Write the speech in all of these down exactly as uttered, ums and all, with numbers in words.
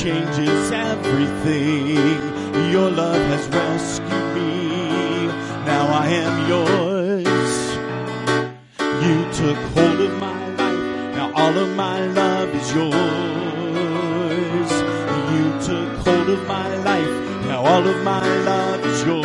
changes everything. Your love has rescued me. Now I am yours. You took hold of my life. Now all of my love is yours. You took hold of my life. Now all of my love is yours.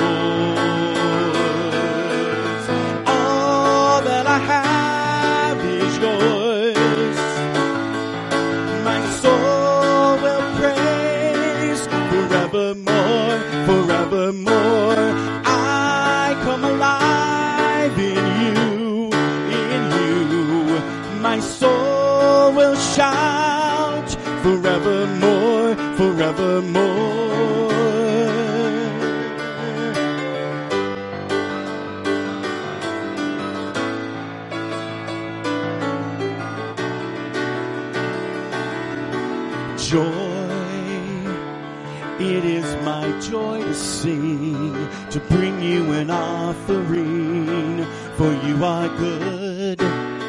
All that I have is yours. My soul will praise forevermore, forevermore. I come alive in you, in you. My soul will shout forevermore, forevermore. Joy, it is my joy to sing, to bring you an offering, for you are good.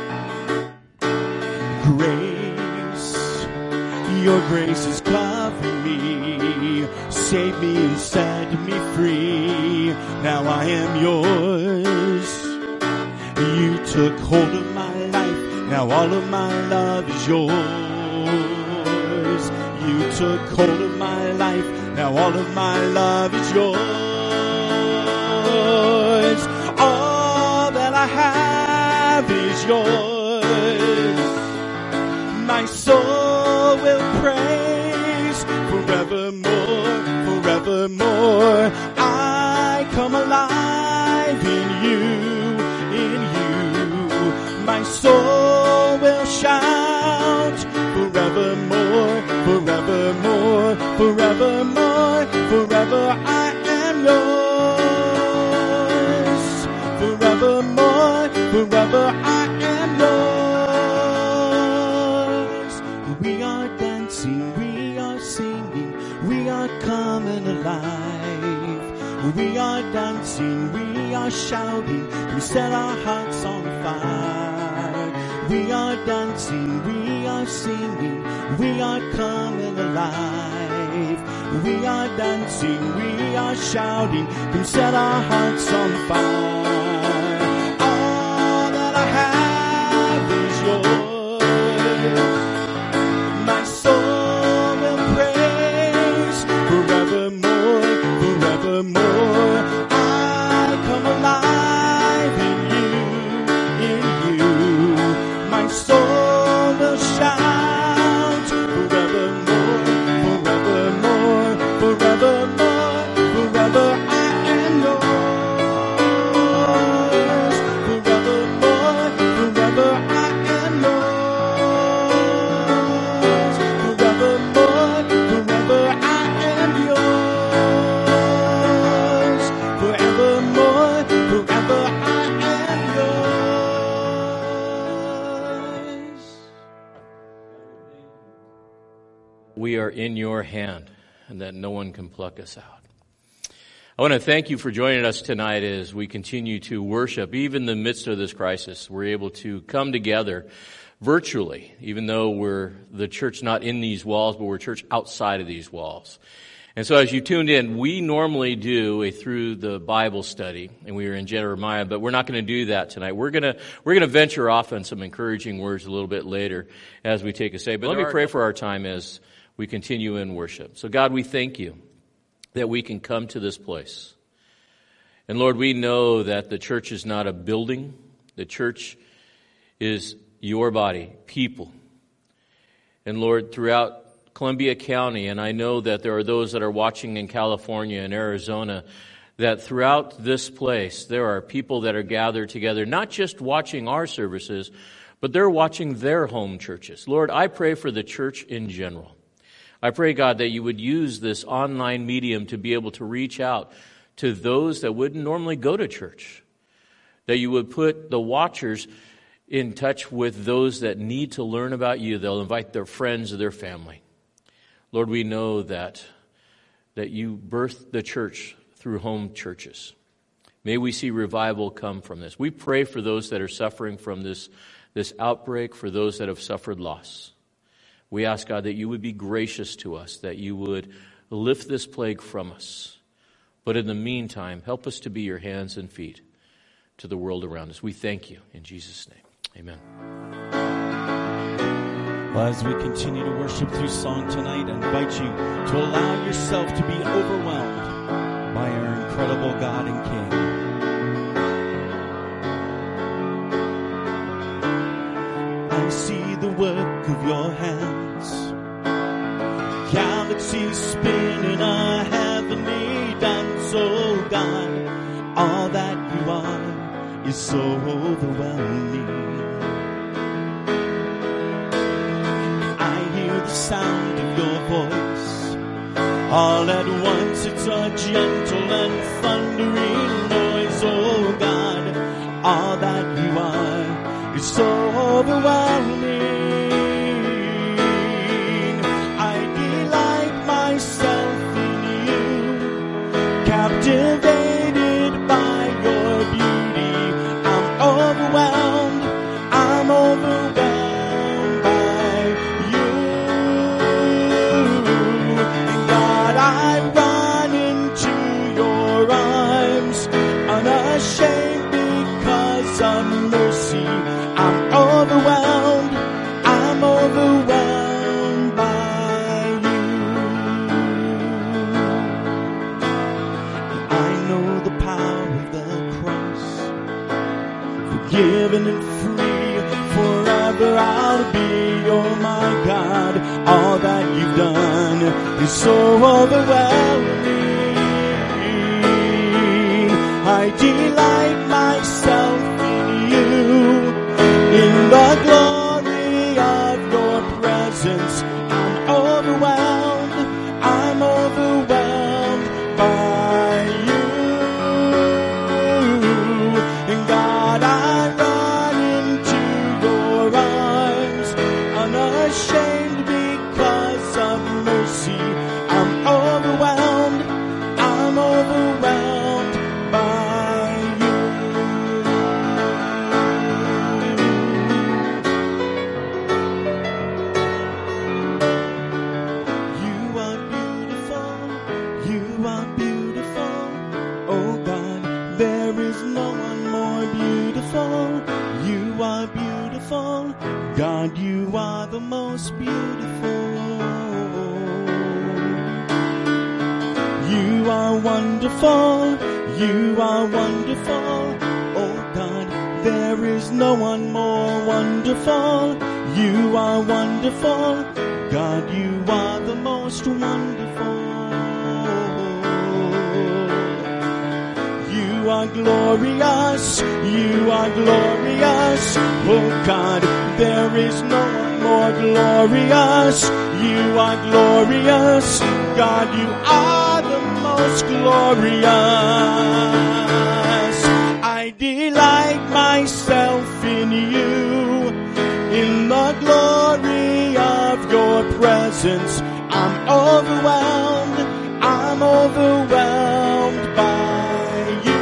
Grace, your grace is covering me, save me and set me free. Now I am yours. You took hold of my life, now all of my love is yours. You took hold of my life, now all of my love is yours. All that I have is yours. My soul will praise forevermore, forevermore. I come alive in you, in you. My soul will shout forevermore, forevermore, forevermore, forever I am yours. Forevermore, forever I am yours. We are dancing, we are singing, we are coming alive. We are dancing, we are shouting, we set our hearts on fire. We are dancing, we are singing, we are coming alive. We are dancing, we are shouting, come set our hearts on fire. All that I have is yours. My soul will praise forevermore, forevermore. I come alive in you, in you. My soul will shout forevermore, forevermore, forevermore, forever I am yours. Forevermore, forever I am yours. Forevermore, forever I am yours. Forevermore, forever I am yours. We are in your hand, and that no one can pluck us out. I want to thank you for joining us tonight as we continue to worship. Even in the midst of this crisis, we're able to come together virtually, even though we're the church not in these walls, but we're church outside of these walls. And so as you tuned in, we normally do a through the Bible study, and we were in Jeremiah, but we're not going to do that tonight. We're going to we're going to venture off on some encouraging words a little bit later as we take a say. But let me pray for our time as we continue in worship. So God, we thank you that we can come to this place. And Lord, we know that the church is not a building. The church is your body, people. And Lord, throughout Columbia County, and I know that there are those that are watching in California and Arizona, that throughout this place there are people that are gathered together, not just watching our services, but they're watching their home churches. Lord, I pray for the church in general. I pray, God, that you would use this online medium to be able to reach out to those that wouldn't normally go to church, that you would put the watchers in touch with those that need to learn about you. They'll invite their friends or their family. Lord, we know that, that you birthed the church through home churches. May we see revival come from this. We pray for those that are suffering from this, this outbreak, for those that have suffered loss. We ask, God, that you would be gracious to us, that you would lift this plague from us. But in the meantime, help us to be your hands and feet to the world around us. We thank you in Jesus' name. Amen. Well, as we continue to worship through song tonight, I invite you to allow yourself to be overwhelmed by our incredible God and King. I see the work of your hands, galaxies spinning a heavenly dance. Oh God, all that you are is so overwhelming. I hear the sound of your voice. All at once it's a gentle and thundering noise. Oh God, all that you are is so overwhelming. I delight myself in you, captivated by your beauty. I'm overwhelmed, I'm overwhelmed by you. And God, I run into your arms, unashamed because of mercy. I'm overwhelmed, I'm overwhelmed by you. I know the power of the cross, forgiven and free, forever I'll be. Oh my God, all that you've done is so overwhelming. I delight myself in you, in the glory of your presence. I'm overwhelmed, I'm overwhelmed by you. And God, I run into your arms, unashamed because of mercy. I'm overwhelmed, I'm overwhelmed by you. You are beautiful, you are beautiful. Oh God, there is no one more beautiful. You are beautiful, God, you are the most beautiful. You are wonderful, you are wonderful. Oh God, there is no one more wonderful. You are wonderful, God, you are the most wonderful. You are glorious, you are glorious. Oh God, there is no one more glorious. You are glorious, God, you are the most glorious. I delight myself in you, in the glory of your presence. I'm overwhelmed, I'm overwhelmed by you.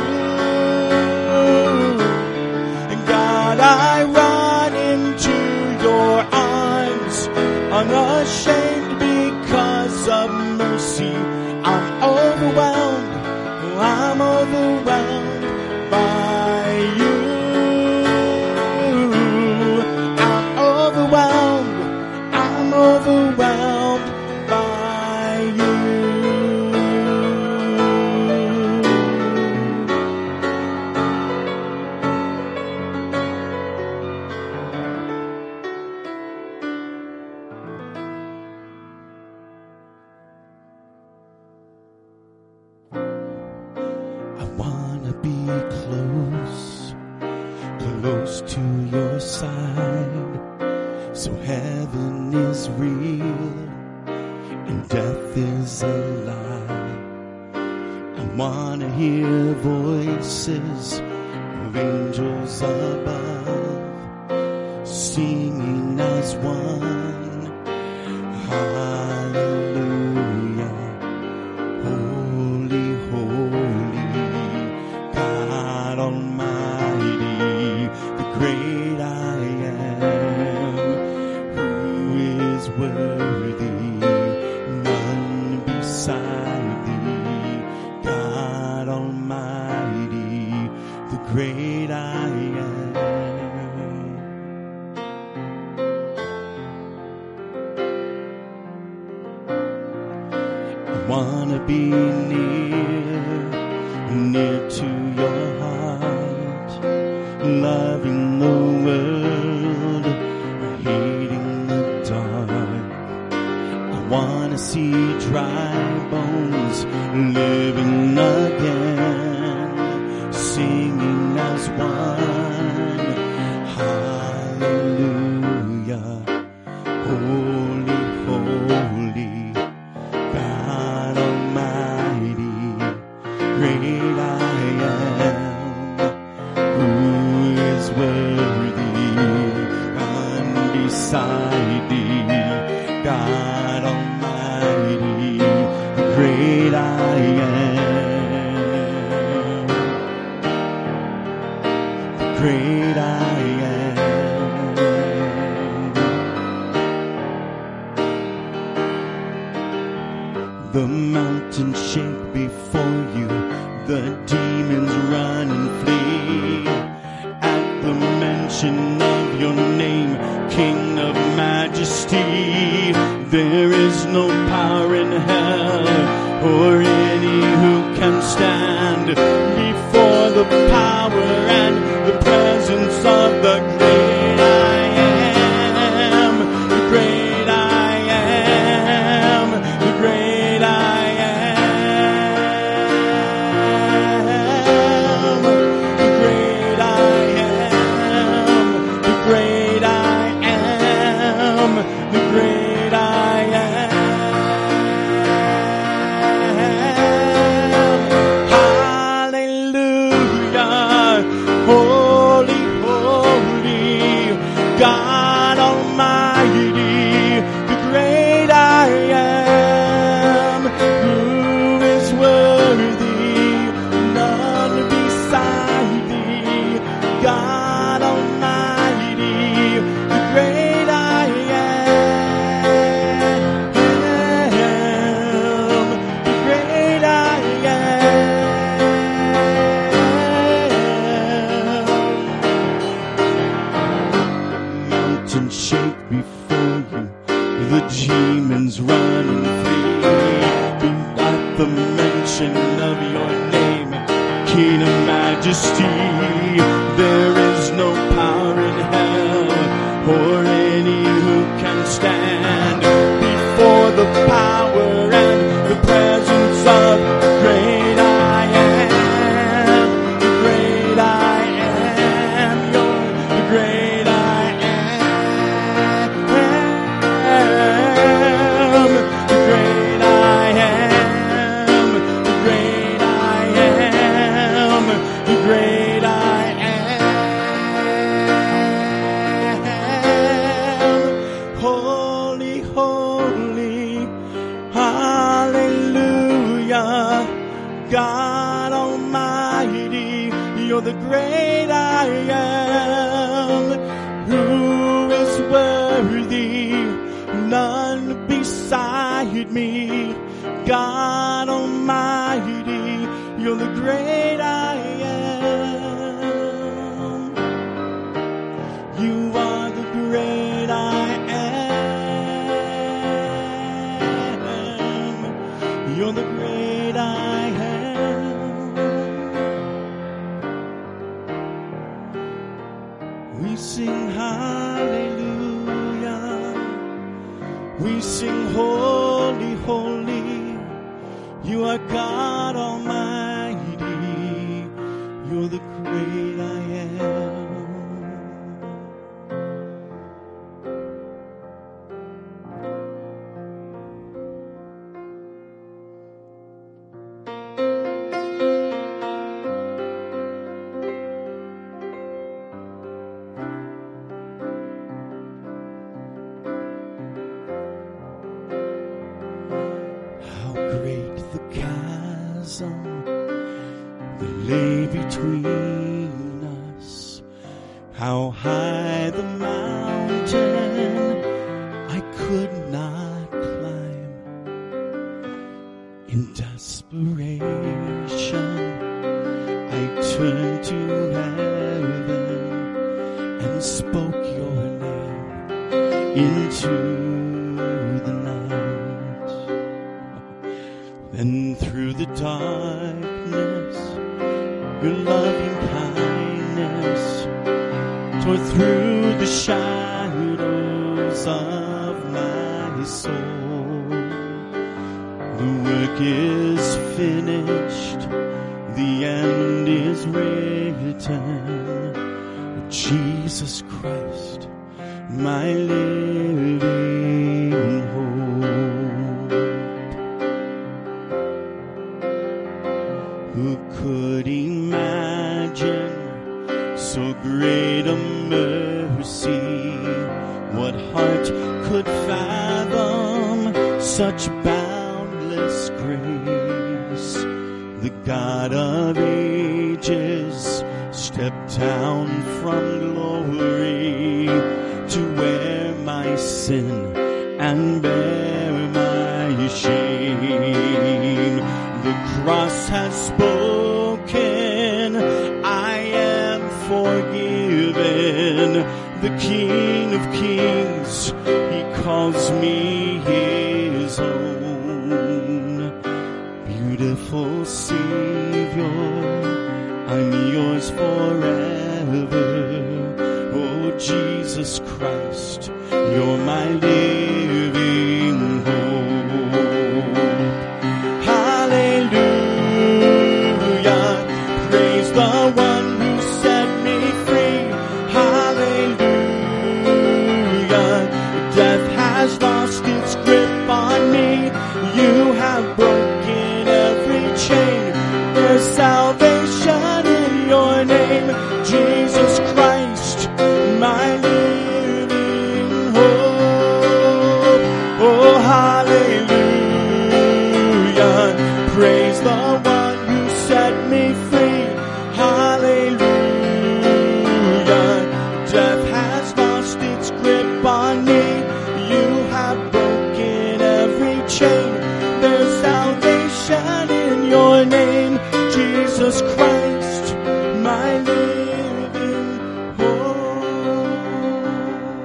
And God, I run into your arms, unashamed because of mercy. I'm overwhelmed, I'm overwhelmed by you. I'm overwhelmed, I'm overwhelmed by you. I wanna be close, close to your side, so heaven is real and death is a lie. I wanna hear voices of angels above, singing as one, hallelujah. Holy, holy, God Almighty, the great I am, who is worthy great I am. I want to be near, near to your heart, loving the world, hating the dark. I want to see dry bones living again, singing as one. Hallelujah. Holy, holy, God Almighty, great I am. Who is worthy, unbeside thee, God Almighty, great I am. Great I am. The mountains shake before you, the demons run and flee. At the mention of your name, King of majesty, there is no power in hell or any who can stand before the power and the presence of the great I am. The great I am. The great I am. The great I am. The great I am. The great I am. Hallelujah. Holy, holy, God Almighty, the great I am. Who is worthy, none beside thee, God Almighty, the great I am. The great I am. Mountains shake before you, the demons run and flee. At the mention of your name, King of majesty, there is no power in hell or any who can stand before the power and the presence of the great I am. The great I am. You're the great I am. The great I am. The great I am. The great I am. Holy, holy, hallelujah. God Almighty, you're the great I am. Who is worthy, none beside me, God Almighty, you're the great I am. You are the great I am. You're the great I am. We sing hallelujah. We sing holy, holy. You are God Almighty. You're the great I am. How great the chasm that lay between us. How high the mountain I could not climb. In desperation, I I turned to heaven and spoke your name into the night. Then through the darkness, your loving kindness tore through the shadows of my soul. The work is finished, the end is written. Jesus Christ, my living hope. Who could imagine so great a mercy? What heart could fathom such boundless grace? The God of ages stepped down from glory to wear my sin and bear my shame. The cross has spoken, I am forgiven. The King of Kings, He calls me His own. Beautiful Savior, I'm yours forever. Oh, Jesus Christ, you're my living hope. Hallelujah, praise the one who set me free. Hallelujah, death has lost its grip on me. You have broken every chain. There's salvation in your name, Jesus Christ, my living hope. Oh, hallelujah, praise the one who set me free. Hallelujah, death has lost its grip on me. You have broken every chain. There's salvation in your name, Jesus Christ, my living hope.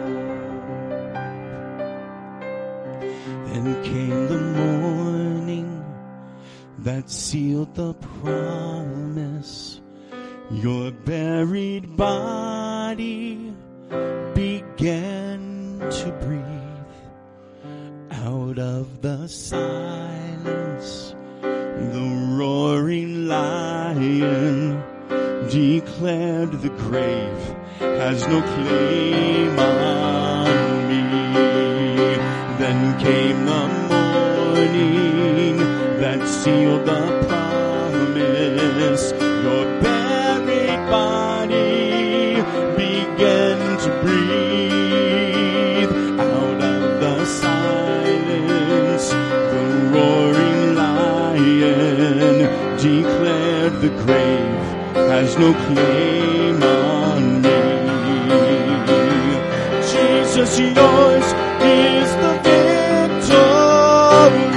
Then came the morning that sealed the promise. Your buried body began to breathe. Out of the silence, the roaring lion declared the grave has no claim on me. Then came the morning that sealed the promise. Your buried body began to breathe. Out of the silence, the roaring lion declared the grave has no claim on me. Jesus, yours is the victory.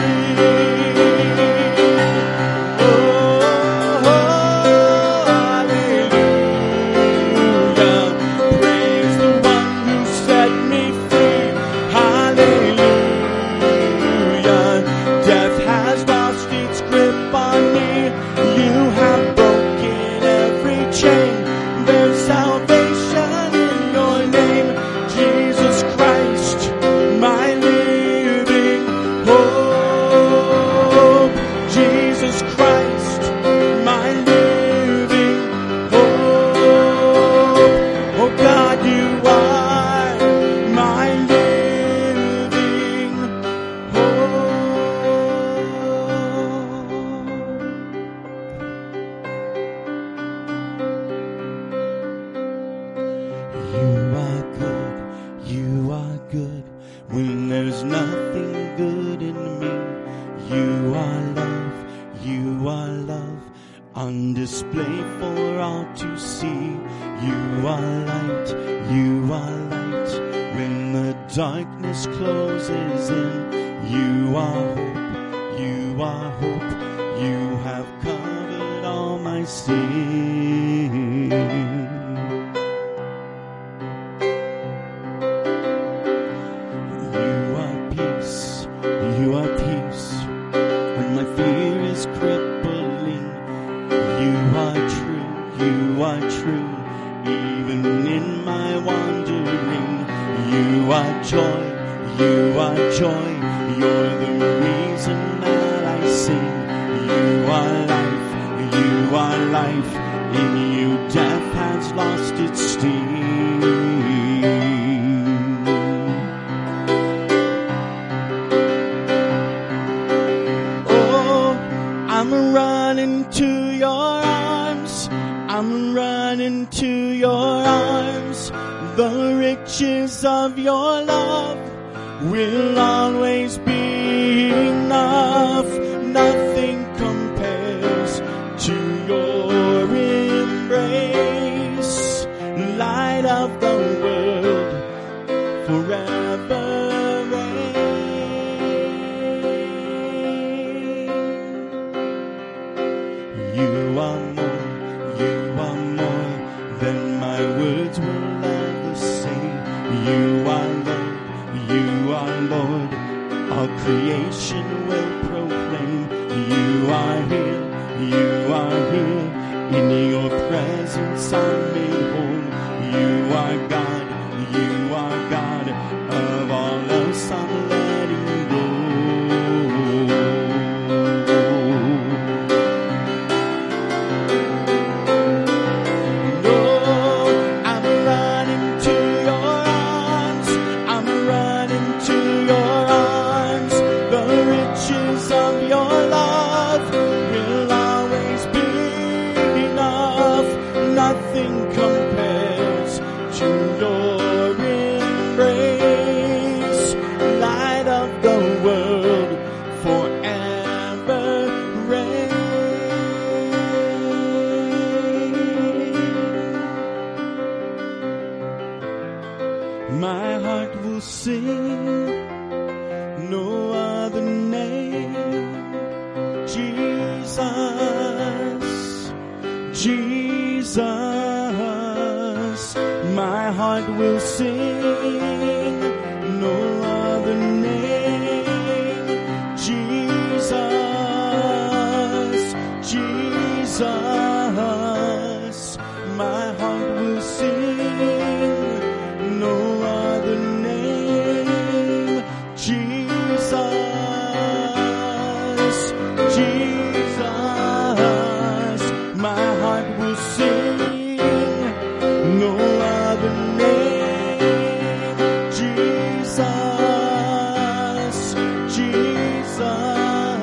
sing. You are peace, you are peace, when my fear is crippling. You are true, you are true, even in my wandering. You are joy, you are joy, you're the reason that I sing. You are life, you are life, in you death has lost its sting. Oh, I'm running to your arms, I'm running to your arms. The riches of your love will always be enough. Nothing compares to your embrace. Light of the world, forever reign. You are more, you are more than my words will ever say. You are Lord, you are Lord, all creation will proclaim. You are here, you are here, in your presence I'm made whole. You are God, you are God, of all else I'm letting go. No, I'm running to your arms, I'm running to your arms. The riches of your love will always be enough. Nothing compares to your embrace. Light of the world, forever reign. My heart will sing, no other name. Jesus, Jesus, my heart will sing, no other name. Jesus, Jesus, my heart will sing, no other name. Jesus, Jesus, my heart will sing, no other name. Jesus, Jesus.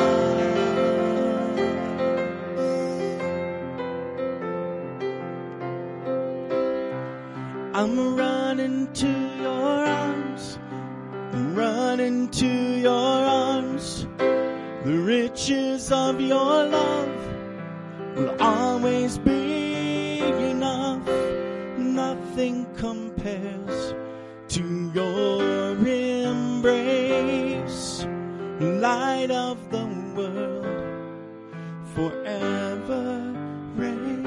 I'm running to your arms, I'm running to your arms. The riches of your love will always be enough. Nothing compares to your embrace. Light of the world, forever reign.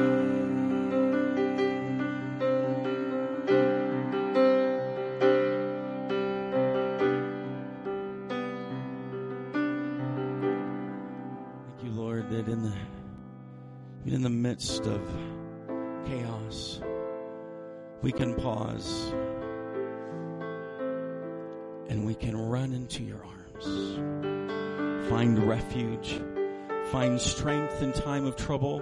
Thank you, Lord, that in the in the midst of chaos, we can pause and we can run into your arms, find refuge, find strength in time of trouble.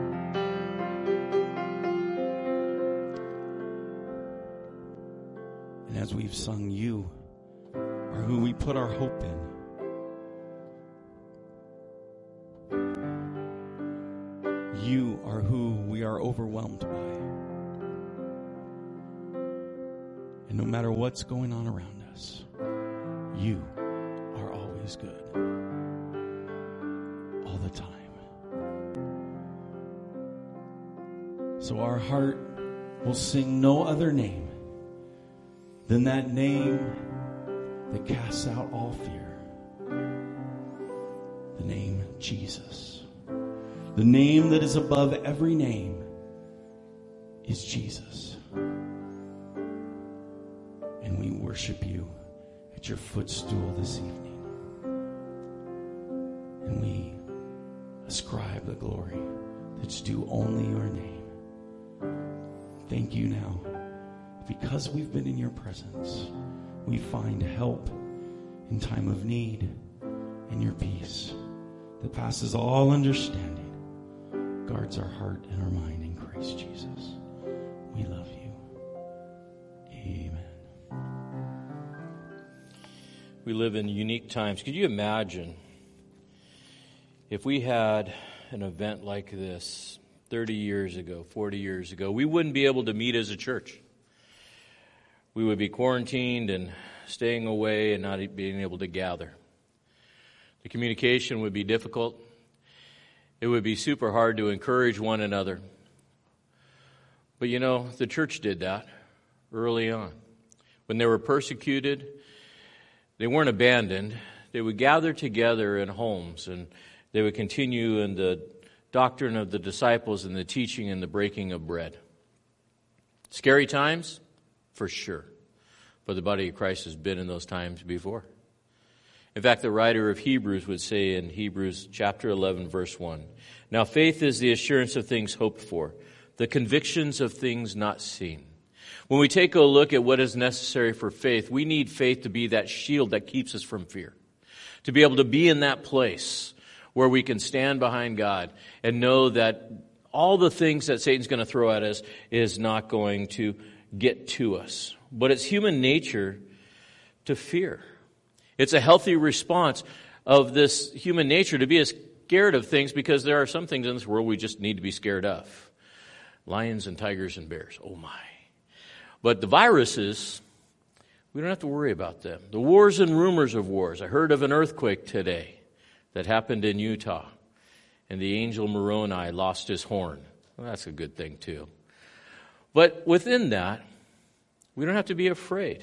And as we've sung, you are who we put our hope in. You are who we are overwhelmed by. And no matter what's going on around us, you are always good. All the time. So our heart will sing no other name than that name that casts out all fear. The name Jesus. The name that is above every name is Jesus. And we worship you at your footstool this evening. And we ascribe the glory that's due only your name. Thank you now. Because we've been in your presence, we find help in time of need, and your peace that passes all understanding guards our heart and our mind in Christ Jesus. We love you. Amen. We live in unique times. Could you imagine if we had an event like this thirty years ago, forty years ago? We wouldn't be able to meet as a church. We would be quarantined and staying away and not being able to gather. The communication would be difficult. It would be super hard to encourage one another. But you know, the church did that early on. When they were persecuted, they weren't abandoned. They would gather together in homes, and they would continue in the doctrine of the disciples and the teaching and the breaking of bread. Scary times? For sure. But the body of Christ has been in those times before. In fact, the writer of Hebrews would say in Hebrews chapter eleven, verse one, "Now faith is the assurance of things hoped for, the convictions of things not seen." When we take a look at what is necessary for faith, we need faith to be that shield that keeps us from fear. To be able to be in that place where we can stand behind God and know that all the things that Satan's going to throw at us is not going to get to us. But it's human nature to fear. It's a healthy response of this human nature to be scared of things, because there are some things in this world we just need to be scared of. Lions and tigers and bears. Oh my. But the viruses, we don't have to worry about them. The wars and rumors of wars. I heard of an earthquake today that happened in Utah, and the angel Moroni lost his horn. Well, that's a good thing too. But within that, we don't have to be afraid.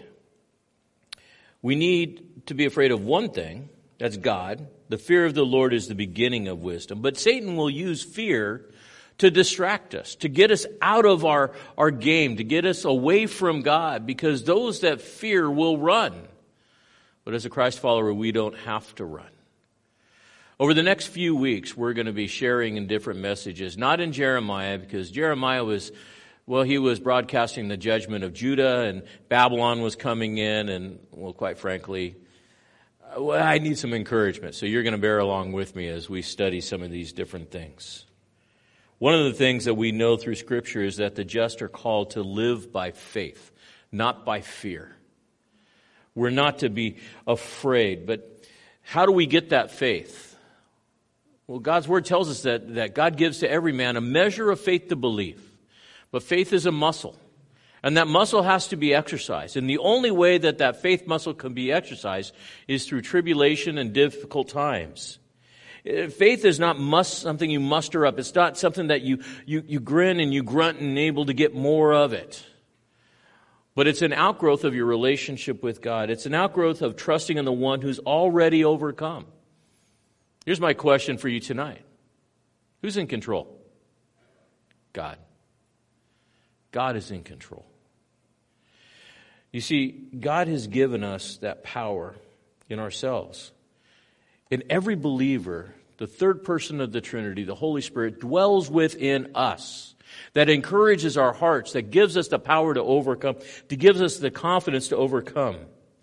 We need to be afraid of one thing, that's God. The fear of the Lord is the beginning of wisdom. But Satan will use fear to distract us, to get us out of our, our game, to get us away from God, because those that fear will run. But as a Christ follower, we don't have to run. Over the next few weeks, we're going to be sharing in different messages, not in Jeremiah, because Jeremiah was... Well, he was broadcasting the judgment of Judah, and Babylon was coming in, and, well, quite frankly, well, I need some encouragement. So you're going to bear along with me as we study some of these different things. One of the things that we know through Scripture is that the just are called to live by faith, not by fear. We're not to be afraid, but how do we get that faith? Well, God's Word tells us that, that God gives to every man a measure of faith to believe. But faith is a muscle, and that muscle has to be exercised. And the only way that that faith muscle can be exercised is through tribulation and difficult times. Faith is not must, something you muster up. It's not something that you, you, you grin and you grunt and able to get more of it. But it's an outgrowth of your relationship with God. It's an outgrowth of trusting in the one who's already overcome. Here's my question for you tonight. Who's in control? God. God is in control. You see, God has given us that power in ourselves. In every believer, the third person of the Trinity, the Holy Spirit, dwells within us. That encourages our hearts, that gives us the power to overcome, that gives us the confidence to overcome.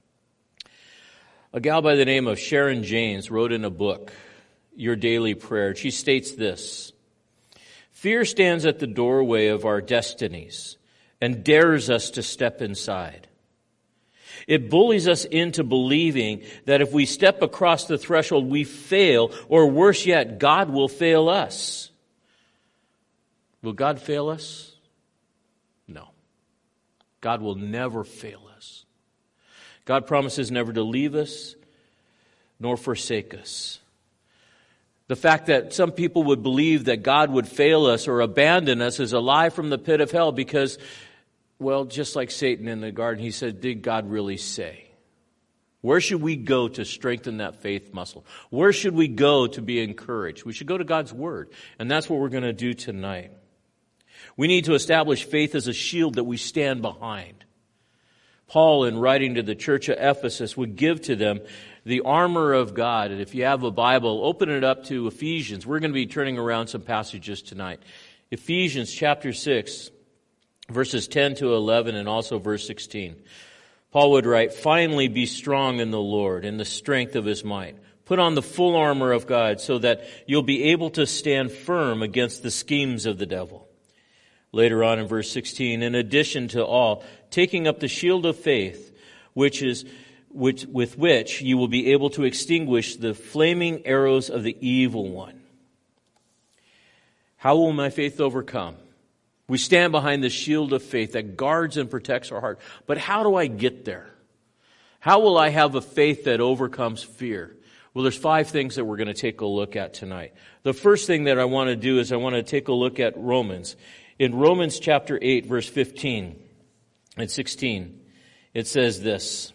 A gal by the name of Sharon James wrote in a book, Your Daily Prayer. She states this: "Fear stands at the doorway of our destinies and dares us to step inside. It bullies us into believing that if we step across the threshold, we fail, or worse yet, God will fail us." Will God fail us? No. God will never fail us. God promises never to leave us nor forsake us. The fact that some people would believe that God would fail us or abandon us is a lie from the pit of hell, because, well, just like Satan in the garden, he said, did God really say? Where should we go to strengthen that faith muscle? Where should we go to be encouraged? We should go to God's Word. And that's what we're going to do tonight. We need to establish faith as a shield that we stand behind. Paul, in writing to the church of Ephesus, would give to them the armor of God. And if you have a Bible, open it up to Ephesians. We're going to be turning around some passages tonight. Ephesians chapter six, verses ten to eleven, and also verse sixteen. Paul would write, "Finally be strong in the Lord, in the strength of His might. Put on the full armor of God so that you'll be able to stand firm against the schemes of the devil." Later on in verse sixteen, "In addition to all, taking up the shield of faith, which is which, with which you will be able to extinguish the flaming arrows of the evil one." How will my faith overcome? We stand behind the shield of faith that guards and protects our heart. But how do I get there? How will I have a faith that overcomes fear? Well, there's five things that we're going to take a look at tonight. The first thing that I want to do is I want to take a look at Romans. In Romans chapter eight, verse fifteen and sixteen, it says this: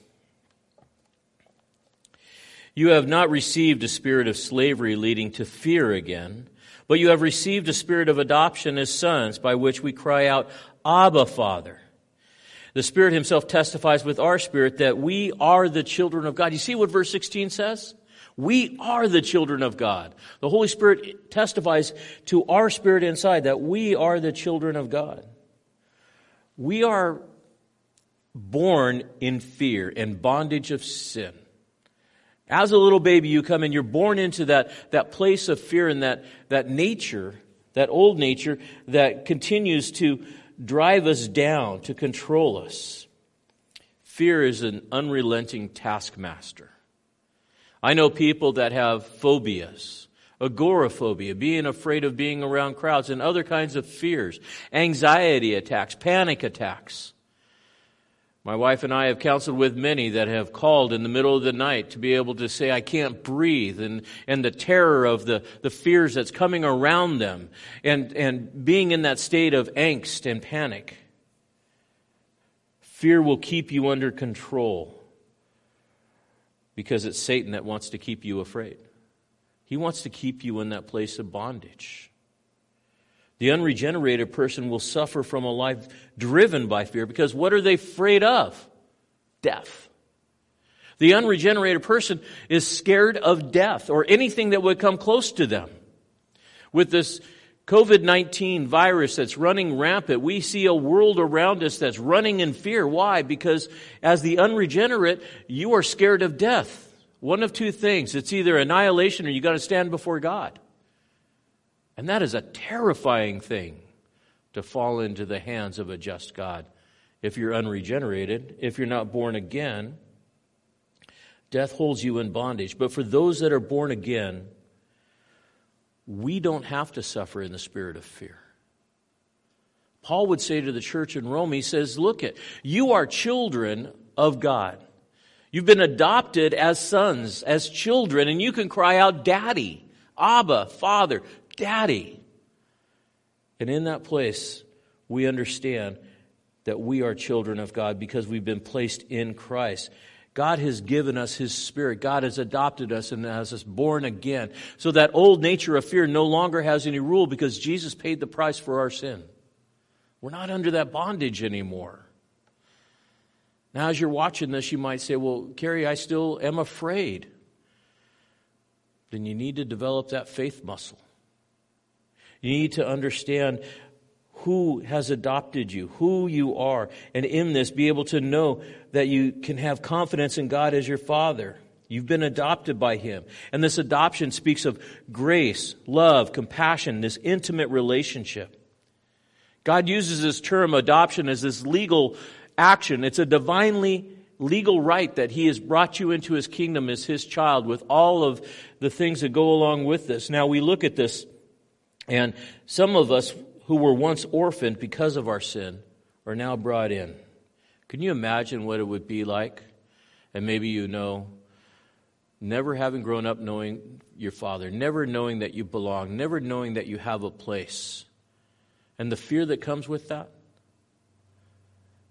"You have not received a spirit of slavery leading to fear again, but you have received a spirit of adoption as sons, by which we cry out, 'Abba, Father.' The Spirit Himself testifies with our spirit that we are the children of God." You see what verse sixteen says? We are the children of God. The Holy Spirit testifies to our spirit inside that we are the children of God. We are born in fear and bondage of sin. As a little baby, you come in, you're born into that, that place of fear and that, that nature, that old nature that continues to drive us down, to control us. Fear is an unrelenting taskmaster. I know people that have phobias, agoraphobia, being afraid of being around crowds, and other kinds of fears, anxiety attacks, panic attacks. My wife and I have counseled with many that have called in the middle of the night to be able to say, "I can't breathe," and, and the terror of the, the fears that's coming around them, and, and being in that state of angst and panic. Fear will keep you under control because it's Satan that wants to keep you afraid. He wants to keep you in that place of bondage. The unregenerated person will suffer from a life driven by fear, because what are they afraid of? Death. The unregenerated person is scared of death or anything that would come close to them. With this covid nineteen virus that's running rampant, we see a world around us that's running in fear. Why? Because as the unregenerate, you are scared of death. One of two things. It's either annihilation or you got to stand before God. And that is a terrifying thing, to fall into the hands of a just God. If you're unregenerated, if you're not born again, death holds you in bondage. But for those that are born again, we don't have to suffer in the spirit of fear. Paul would say to the church in Rome, he says, look it, you are children of God. You've been adopted as sons, as children, and you can cry out, Daddy, Abba, Father, Daddy. And in that place, we understand that we are children of God because we've been placed in Christ. God has given us His Spirit. God has adopted us and has us born again. So that old nature of fear no longer has any rule because Jesus paid the price for our sin. We're not under that bondage anymore. Now, as you're watching this, you might say, well, Carrie, I still am afraid. Then you need to develop that faith muscle. You need to understand who has adopted you, who you are, and in this be able to know that you can have confidence in God as your Father. You've been adopted by Him. And this adoption speaks of grace, love, compassion, this intimate relationship. God uses this term adoption as this legal action. It's a divinely legal right that He has brought you into His kingdom as His child with all of the things that go along with this. Now we look at this, and some of us who were once orphaned because of our sin are now brought in. Can you imagine what it would be like? And maybe you know, never having grown up knowing your father, never knowing that you belong, never knowing that you have a place. And the fear that comes with that.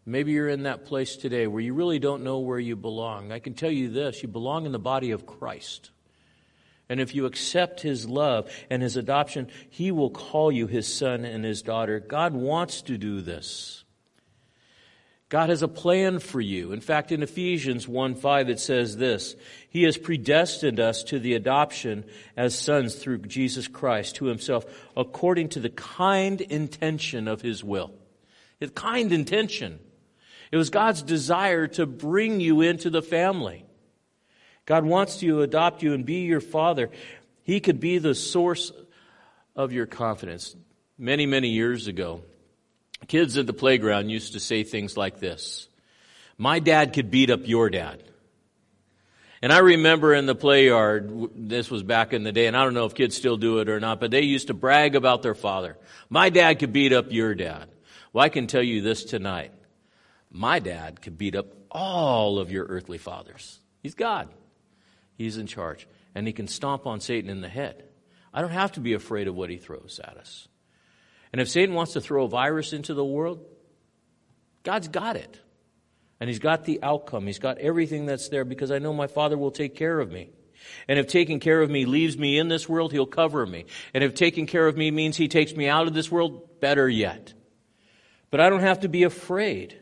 Maybe you're in that place today where you really don't know where you belong. I can tell you this, you belong in the body of Christ. And if you accept His love and His adoption, He will call you His son and His daughter. God wants to do this. God has a plan for you. In fact, in Ephesians one five, it says this, He has predestined us to the adoption as sons through Jesus Christ to Himself, according to the kind intention of His will. His kind intention. It was God's desire to bring you into the family. God wants to adopt you and be your father. He could be the source of your confidence. Many, many years ago, kids at the playground used to say things like this. My dad could beat up your dad. And I remember in the play yard, this was back in the day, and I don't know if kids still do it or not, but they used to brag about their father. My dad could beat up your dad. Well, I can tell you this tonight. My dad could beat up all of your earthly fathers. He's God. He's in charge. And He can stomp on Satan in the head. I don't have to be afraid of what he throws at us. And if Satan wants to throw a virus into the world, God's got it. And He's got the outcome. He's got everything that's there because I know my Father will take care of me. And if taking care of me leaves me in this world, He'll cover me. And if taking care of me means He takes me out of this world, better yet. But I don't have to be afraid.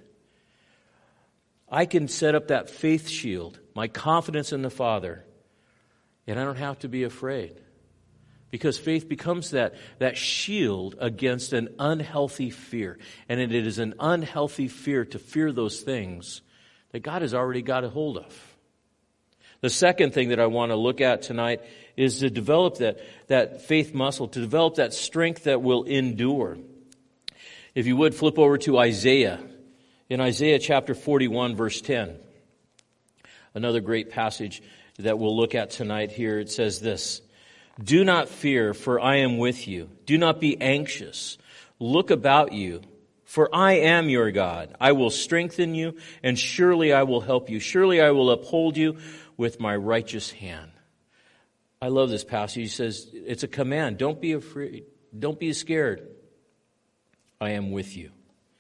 I can set up that faith shield, my confidence in the Father, and I don't have to be afraid. Because faith becomes that, that shield against an unhealthy fear. And it is an unhealthy fear to fear those things that God has already got a hold of. The second thing that I want to look at tonight is to develop that, that faith muscle, to develop that strength that will endure. If you would, flip over to Isaiah. In Isaiah chapter forty-one, verse ten. Another great passage that we'll look at tonight here. It says this. Do not fear, for I am with you. Do not be anxious. Look about you, for I am your God. I will strengthen you, and surely I will help you. Surely I will uphold you with my righteous hand. I love this passage. He says, it's a command. Don't be afraid. Don't be scared. I am with you.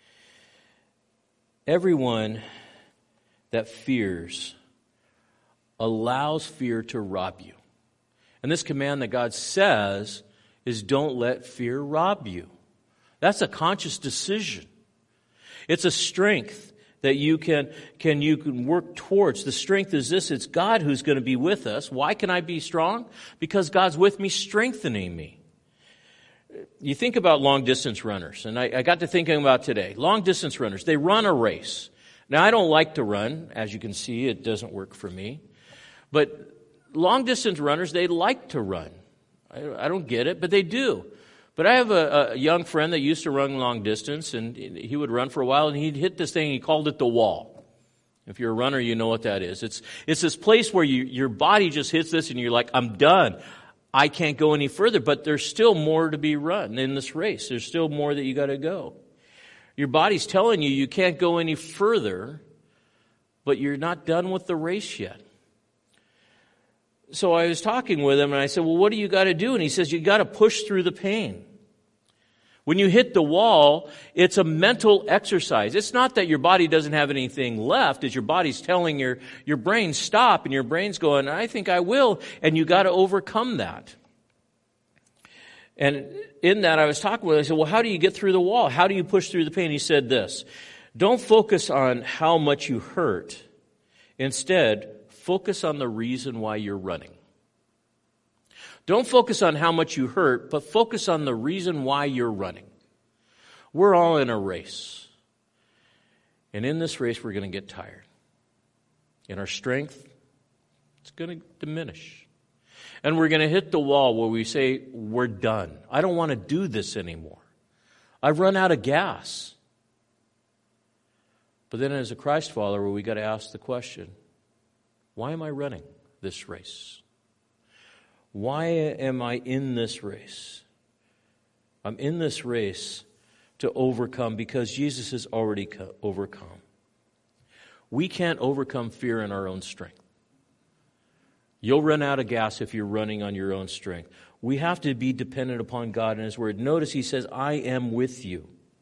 Everyone that fears allows fear to rob you. And this command that God says is don't let fear rob you. That's a conscious decision. It's a strength that you can, can you can work towards. The strength is this, it's God who's going to be with us. Why can I be strong? Because God's with me, strengthening me. You think about long-distance runners, and I, I got to thinking about today. Long-distance runners, they run a race. Now, I don't like to run. As you can see, it doesn't work for me. But long-distance runners, they like to run. I, I don't get it, but they do. But I have a, a young friend that used to run long distance, and he would run for a while, and he'd hit this thing, he called it the wall. If you're a runner, you know what that is. It's, it's this place where you, your body just hits this, and you're like, I'm done. I can't go any further, but there's still more to be run in this race. There's still more that you got to go. Your body's telling you you can't go any further, but you're not done with the race yet. So I was talking with him, and I said, well, what do you got to do? And he says, you got to push through the pain. When you hit the wall, it's a mental exercise. It's not that your body doesn't have anything left. It's your body's telling your, your brain stop, and your brain's going, I think I will. And you got to overcome that. And in that, I was talking with him. I said, well, how do you get through the wall? How do you push through the pain? He said this, don't focus on how much you hurt. Instead, focus on the reason why you're running. Don't focus on how much you hurt, but focus on the reason why you're running. We're all in a race. And in this race, we're going to get tired. And our strength, it's going to diminish. And we're going to hit the wall where we say, we're done. I don't want to do this anymore. I've run out of gas. But then as a Christ follower, we got to ask the question, why am I running this race? Why am I in this race? I'm in this race to overcome because Jesus has already overcome. We can't overcome fear in our own strength. You'll run out of gas if you're running on your own strength. We have to be dependent upon God and His Word. Notice He says, I am with you.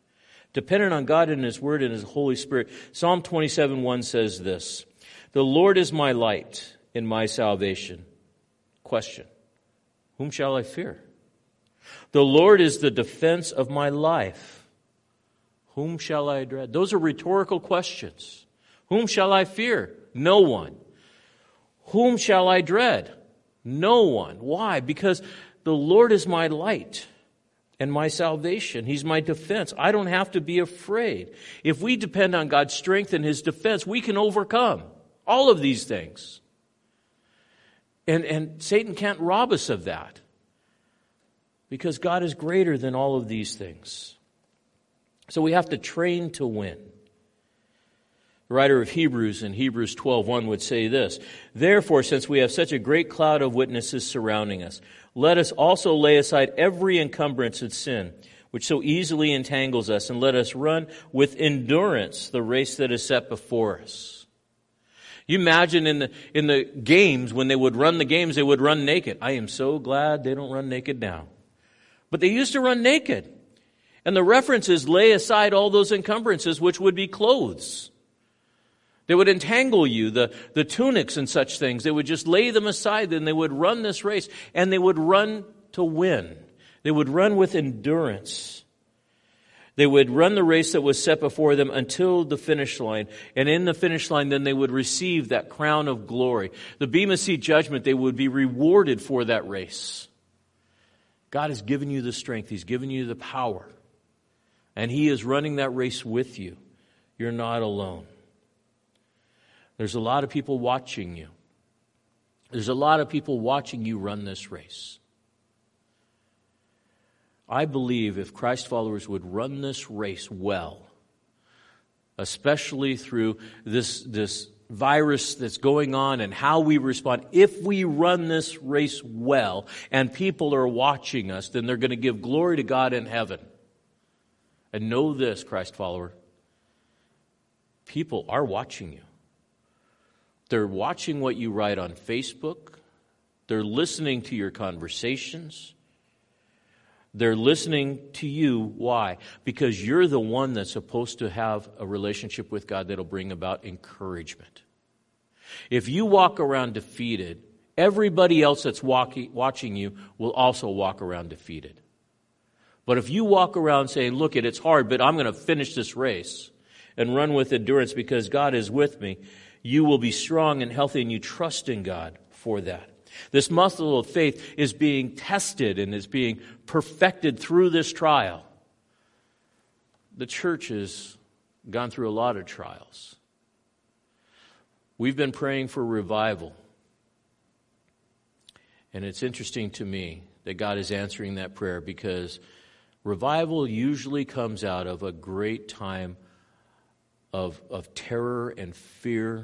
Dependent on God and His Word and His Holy Spirit. Psalm twenty-seven one says this, "The Lord is my light and my salvation." Question, whom shall I fear? "The Lord is the defense of my life. Whom shall I dread?" Those are rhetorical questions. Whom shall I fear? No one. Whom shall I dread? No one. Why? Because the Lord is my light and my salvation. He's my defense. I don't have to be afraid. If we depend on God's strength and His defense, we can overcome all of these things. And, and Satan can't rob us of that, because God is greater than all of these things. So we have to train to win. The writer of Hebrews in Hebrews twelve one would say this, "Therefore, since we have such a great cloud of witnesses surrounding us, let us also lay aside every encumbrance of sin, which so easily entangles us, and let us run with endurance the race that is set before us." You imagine in the in the games, when they would run the games, they would run naked. I am so glad they don't run naked now. But they used to run naked. And the reference is lay aside all those encumbrances, which would be clothes. They would entangle you, the, the tunics and such things. They would just lay them aside, and they would run this race, and they would run to win. They would run with endurance. They would run the race that was set before them until the finish line. And in the finish line, then they would receive that crown of glory. The Bema Seat judgment, they would be rewarded for that race. God has given you the strength. He's given you the power. And He is running that race with you. You're not alone. There's a lot of people watching you. There's a lot of people watching you run this race. I believe if Christ followers would run this race well, especially through this, this virus that's going on and how we respond, if we run this race well and people are watching us, then they're going to give glory to God in heaven. And know this, Christ follower, people are watching you. They're watching what you write on Facebook. They're listening to your conversations. They're listening to you. Why? Because you're the one that's supposed to have a relationship with God that'll bring about encouragement. If you walk around defeated, everybody else that's walking, watching you will also walk around defeated. But if you walk around saying, look, it's hard, but I'm going to finish this race and run with endurance because God is with me, you will be strong and healthy, and you trust in God for that. This muscle of faith is being tested and is being perfected through this trial. The church has gone through a lot of trials. We've been praying for revival. And it's interesting to me that God is answering that prayer, because revival usually comes out of a great time of, of terror and fear.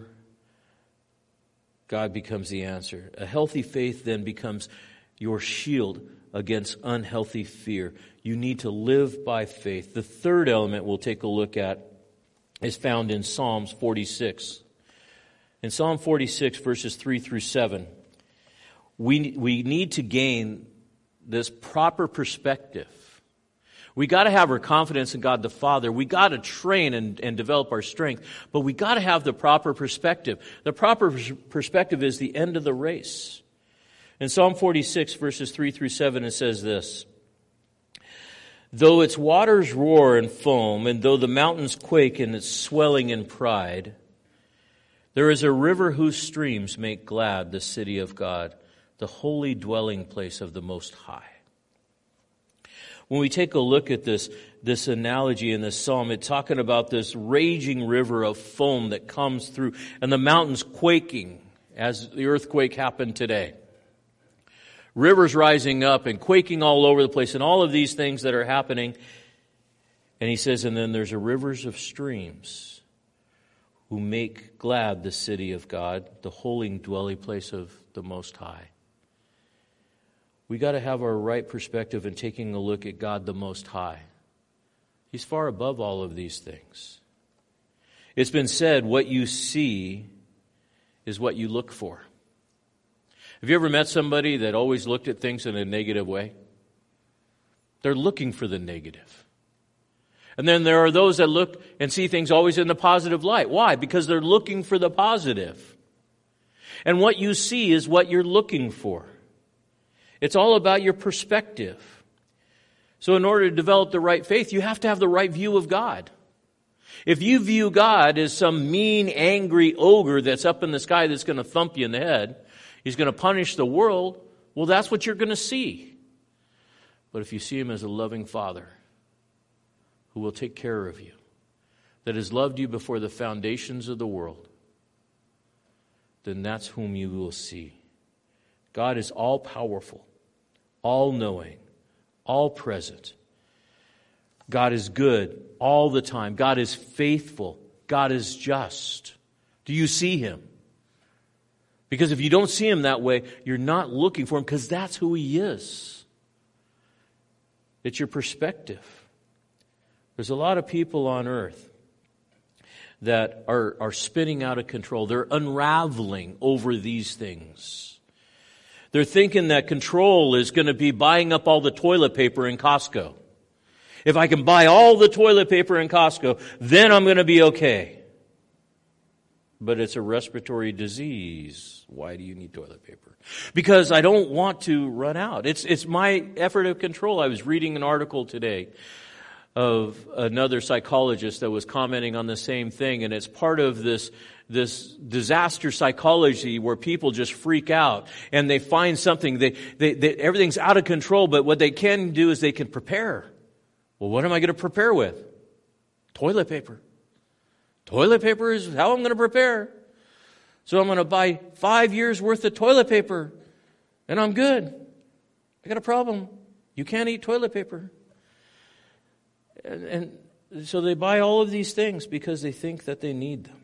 God becomes the answer. A healthy faith then becomes your shield against unhealthy fear. You need to live by faith. The third element we'll take a look at is found in Psalms forty-six. In Psalm forty-six, verses three through seven, we, we need to gain this proper perspective. We got to have our confidence in God the Father. We got to train and, and develop our strength. But we got to have the proper perspective. The proper perspective is the end of the race. In Psalm forty-six, verses three through seven, it says this: "Though its waters roar and foam, and though the mountains quake in its swelling and pride, there is a river whose streams make glad the city of God, the holy dwelling place of the Most High." When we take a look at this, this analogy in this psalm, it's talking about this raging river of foam that comes through, and the mountains quaking as the earthquake happened today. Rivers rising up and quaking all over the place, and all of these things that are happening. And he says, and then there's a rivers of streams who make glad the city of God, the holy dwelling place of the Most High. We got to have our right perspective in taking a look at God the Most High. He's far above all of these things. It's been said, what you see is what you look for. Have you ever met somebody that always looked at things in a negative way? They're looking for the negative. And then there are those that look and see things always in the positive light. Why? Because they're looking for the positive. And what you see is what you're looking for. It's all about your perspective. So in order to develop the right faith, you have to have the right view of God. If you view God as some mean, angry ogre that's up in the sky that's going to thump you in the head, he's going to punish the world, well, that's what you're going to see. But if you see him as a loving Father who will take care of you, that has loved you before the foundations of the world, then that's whom you will see. God is all-powerful, all-knowing, all-present. God is good all the time. God is faithful. God is just. Do you see him? Because if you don't see him that way, you're not looking for him, because that's who he is. It's your perspective. There's a lot of people on earth that are, are spinning out of control. They're unraveling over these things. They're thinking that control is going to be buying up all the toilet paper in Costco. If I can buy all the toilet paper in Costco, then I'm going to be okay. But it's a respiratory disease. Why do you need toilet paper? Because I don't want to run out. It's, it's my effort of control. I was reading an article today of another psychologist that was commenting on the same thing, and it's part of this this disaster psychology where people just freak out and they find something, they, they, they everything's out of control, but what they can do is they can prepare. Well, what am I going to prepare with? Toilet paper. Toilet paper is how I'm going to prepare. So I'm going to buy five years worth of toilet paper and I'm good. I got a problem. You can't eat toilet paper. And, and so they buy all of these things because they think that they need them.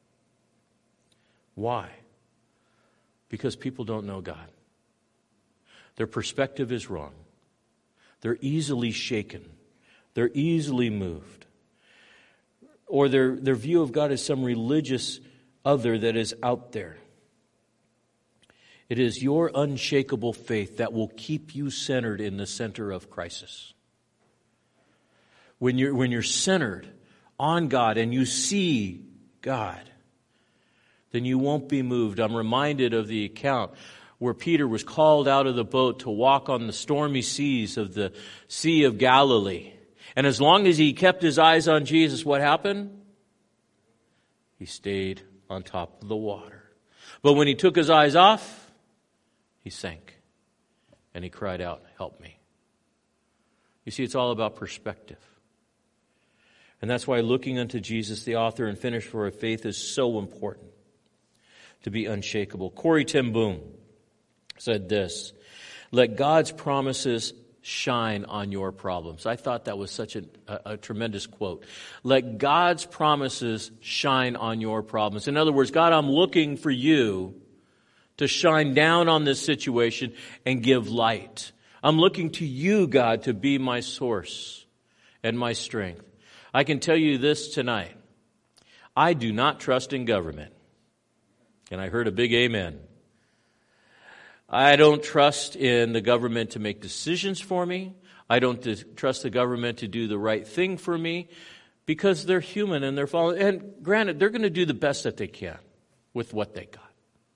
Why? Because people don't know God. Their perspective is wrong. They're easily shaken. They're easily moved. Or their, their view of God is some religious other that is out there. It is your unshakable faith that will keep you centered in the center of crisis. When you're, when you're centered on God and you see God, then you won't be moved. I'm reminded of the account where Peter was called out of the boat to walk on the stormy seas of the Sea of Galilee. And as long as he kept his eyes on Jesus, what happened? He stayed on top of the water. But when he took his eyes off, he sank. And he cried out, "Help me." You see, it's all about perspective. And that's why looking unto Jesus, the author and finisher of our faith, is so important. To be unshakable. Corrie ten Boom said this: "Let God's promises shine on your problems." I thought that was such a, a, a tremendous quote. Let God's promises shine on your problems. In other words, God, I'm looking for you to shine down on this situation and give light. I'm looking to you, God, to be my source and my strength. I can tell you this tonight. I do not trust in government. And I heard a big amen. I don't trust in the government to make decisions for me. I don't trust the government to do the right thing for me because they're human and they're fallen. And granted, they're going to do the best that they can with what they got.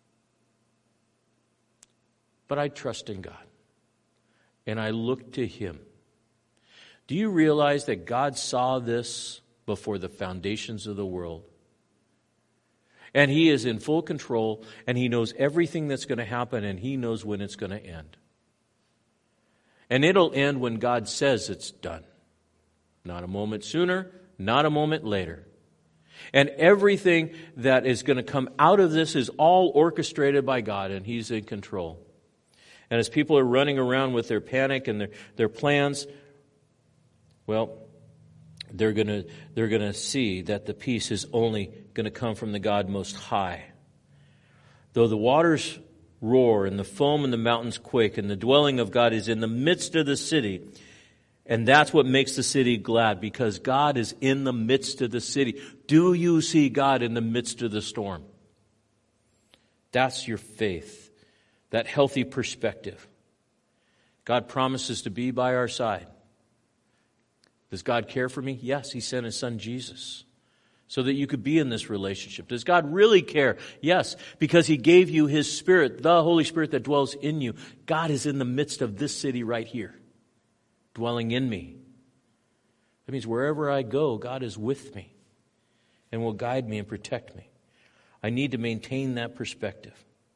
But I trust in God. And I look to Him. Do you realize that God saw this before the foundations of the world? And He is in full control, and He knows everything that's going to happen, and He knows when it's going to end. And it'll end when God says it's done. Not a moment sooner, not a moment later. And everything that is going to come out of this is all orchestrated by God, and He's in control. And as people are running around with their panic and their, their plans, well, they're going to they're going to see that the peace is only going to come from the God Most High. Though the waters roar and the foam and the mountains quake and the dwelling of God is in the midst of the city, and that's what makes the city glad, because God is in the midst of the city. Do you see God in the midst of the storm? That's your faith, that healthy perspective. God promises to be by our side. Does God care for me? Yes, He sent His Son Jesus so that you could be in this relationship. Does God really care? Yes, because He gave you His Spirit, the Holy Spirit that dwells in you. God is in the midst of this city right here, dwelling in me. That means wherever I go, God is with me and will guide me and protect me. I need to maintain that perspective.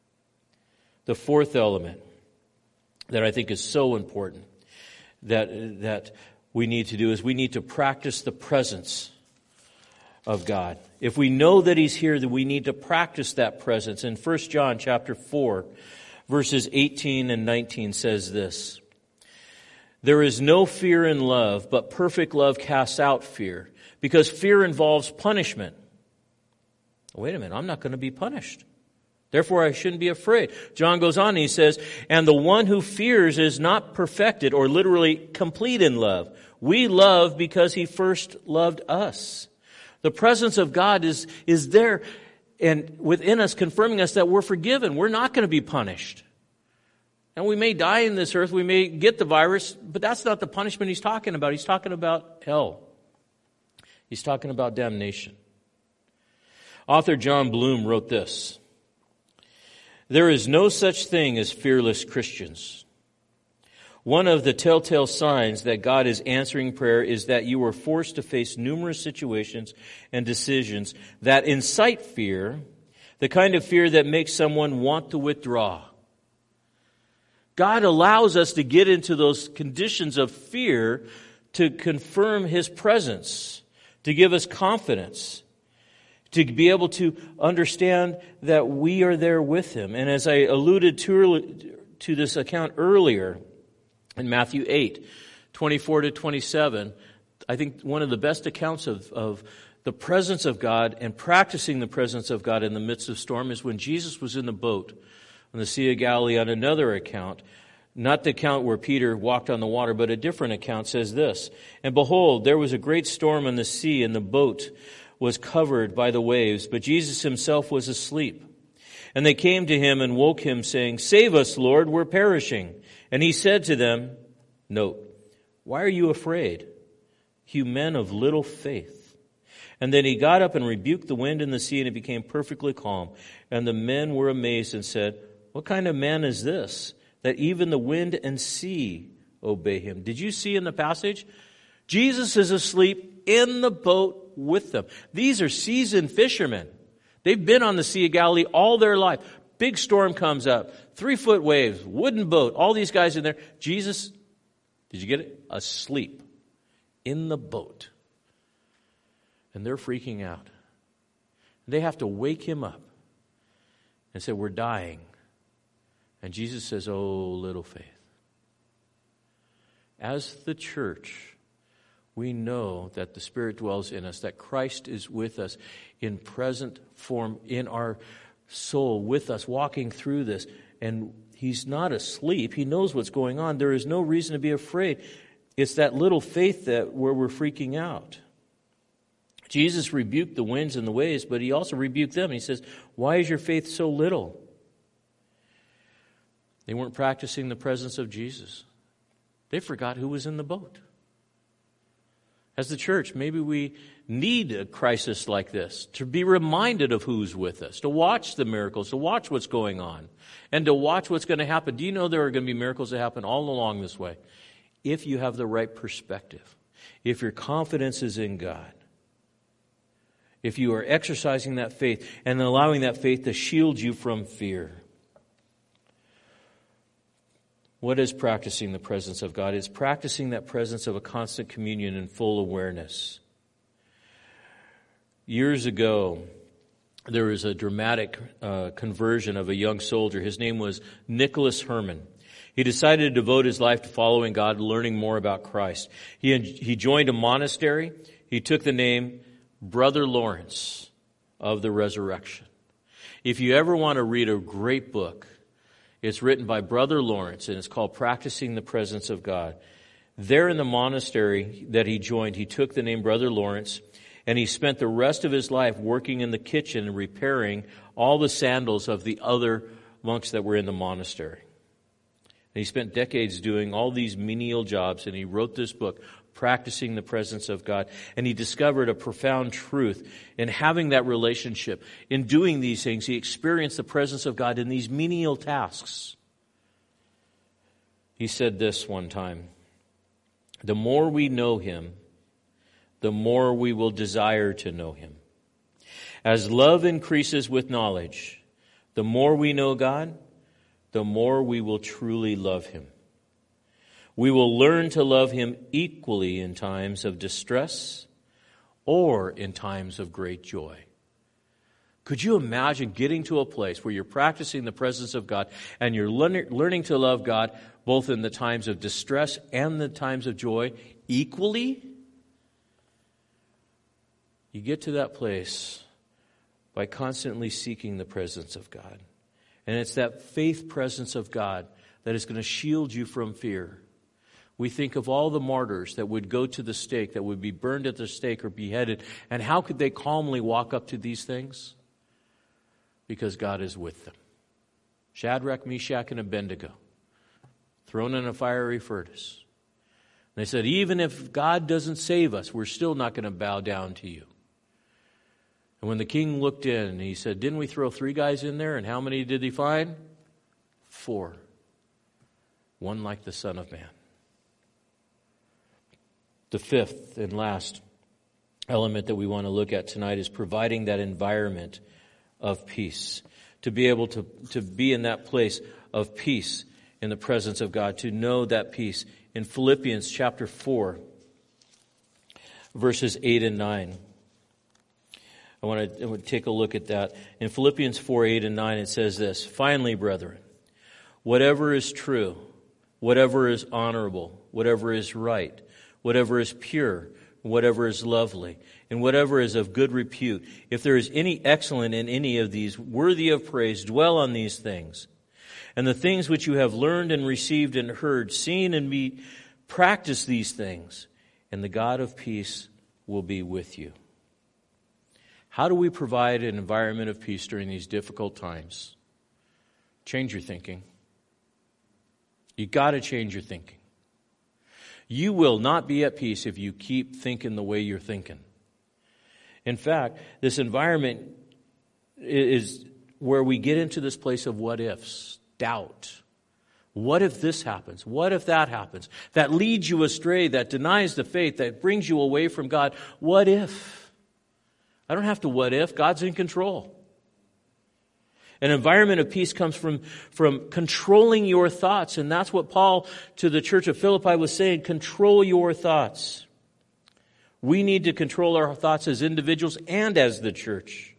The fourth element that I think is so important that, that we need to do is we need to practice the presence of God. If we know that He's here, then we need to practice that presence. In First John chapter four, verses eighteen and nineteen says this: "There is no fear in love, but perfect love casts out fear, because fear involves punishment." Wait a minute, I'm not going to be punished. Therefore, I shouldn't be afraid. John goes on and he says, "And the one who fears is not perfected," or literally complete in love. We love because He first loved us. The presence of God is, is there and within us, confirming us that we're forgiven. We're not going to be punished. And we may die in this earth, we may get the virus, but that's not the punishment He's talking about. He's talking about hell. He's talking about damnation. Author John Bloom wrote this: "There is no such thing as fearless Christians. One of the telltale signs that God is answering prayer is that you are forced to face numerous situations and decisions that incite fear, the kind of fear that makes someone want to withdraw." God allows us to get into those conditions of fear to confirm His presence, to give us confidence, to be able to understand that we are there with Him. And as I alluded to, to this account earlier, in Matthew eight, twenty-four to twenty-seven, I think one of the best accounts of, of the presence of God and practicing the presence of God in the midst of storm is when Jesus was in the boat on the Sea of Galilee. On another account, not the account where Peter walked on the water, but a different account says this: "And behold, there was a great storm on the sea, and the boat was covered by the waves, but Jesus Himself was asleep. And they came to Him and woke Him, saying, 'Save us, Lord, we're perishing.' And He said to them," note, "'Why are you afraid, you men of little faith?' And then He got up and rebuked the wind and the sea, and it became perfectly calm. And the men were amazed and said, 'What kind of man is this, that even the wind and sea obey Him?'" Did you see in the passage? Jesus is asleep in the boat with them. These are seasoned fishermen. They've been on the Sea of Galilee all their life. Big storm comes up, three-foot waves, wooden boat, all these guys in there. Jesus, did you get it? Asleep in the boat. And they're freaking out. They have to wake Him up and say, "We're dying." And Jesus says, "Oh, little faith." As the church, we know that the Spirit dwells in us, that Christ is with us in present form in our soul, with us, walking through this. And He's not asleep. He knows what's going on. There is no reason to be afraid. It's that little faith that where we're freaking out. Jesus rebuked the winds and the waves, but He also rebuked them. He says, "Why is your faith so little?" They weren't practicing the presence of Jesus. They forgot who was in the boat. As the church, maybe we need a crisis like this to be reminded of who's with us, to watch the miracles, to watch what's going on, and to watch what's going to happen. Do you know there are going to be miracles that happen all along this way? If you have the right perspective, if your confidence is in God, if you are exercising that faith and allowing that faith to shield you from fear. What is practicing the presence of God? It's practicing that presence of a constant communion and full awareness. Years ago, there was a dramatic uh, conversion of a young soldier. His name was Nicholas Herman. He decided to devote his life to following God, learning more about Christ. He, he joined a monastery. He took the name Brother Lawrence of the Resurrection. If you ever want to read a great book, it's written by Brother Lawrence, and it's called Practicing the Presence of God. There in the monastery that he joined, he took the name Brother Lawrence, and he spent the rest of his life working in the kitchen and repairing all the sandals of the other monks that were in the monastery. And he spent decades doing all these menial jobs, and he wrote this book, practicing the presence of God. And he discovered a profound truth in having that relationship. In doing these things, he experienced the presence of God in these menial tasks. He said this one time, "The more we know him, the more we will desire to know him. As love increases with knowledge, the more we know God, the more we will truly love him. We will learn to love him equally in times of distress or in times of great joy." Could you imagine getting to a place where you're practicing the presence of God and you're learning, learning to love God both in the times of distress and the times of joy equally? You get to that place by constantly seeking the presence of God. And it's that faith presence of God that is going to shield you from fear. We think of all the martyrs that would go to the stake, that would be burned at the stake or beheaded. And how could they calmly walk up to these things? Because God is with them. Shadrach, Meshach, and Abednego, thrown in a fiery furnace. And they said, even if God doesn't save us, we're still not going to bow down to you. And when the king looked in, he said, didn't we throw three guys in there? And how many did he find? Four. One like the Son of Man. The fifth and last element that we want to look at tonight is providing that environment of peace. To be able to, to be in that place of peace in the presence of God, to know that peace. In Philippians chapter four, verses eight and nine. I want, to, I want to take a look at that. In Philippians four, eight and nine, it says this, "Finally, brethren, whatever is true, whatever is honorable, whatever is right, whatever is pure, whatever is lovely, and whatever is of good repute, if there is any excellent in any of these, worthy of praise, dwell on these things. And the things which you have learned and received and heard, seen and be, practice these things, and the God of peace will be with you." How do we provide an environment of peace during these difficult times? Change your thinking. You got to change your thinking. You will not be at peace if you keep thinking the way you're thinking. In fact, this environment is where we get into this place of what ifs, doubt. What if this happens? What if that happens? That leads you astray, that denies the faith, that brings you away from God. What if? I don't have to what if. God's in control. An environment of peace comes from, from controlling your thoughts. And that's what Paul to the church of Philippi was saying. Control your thoughts. We need to control our thoughts as individuals and as the church.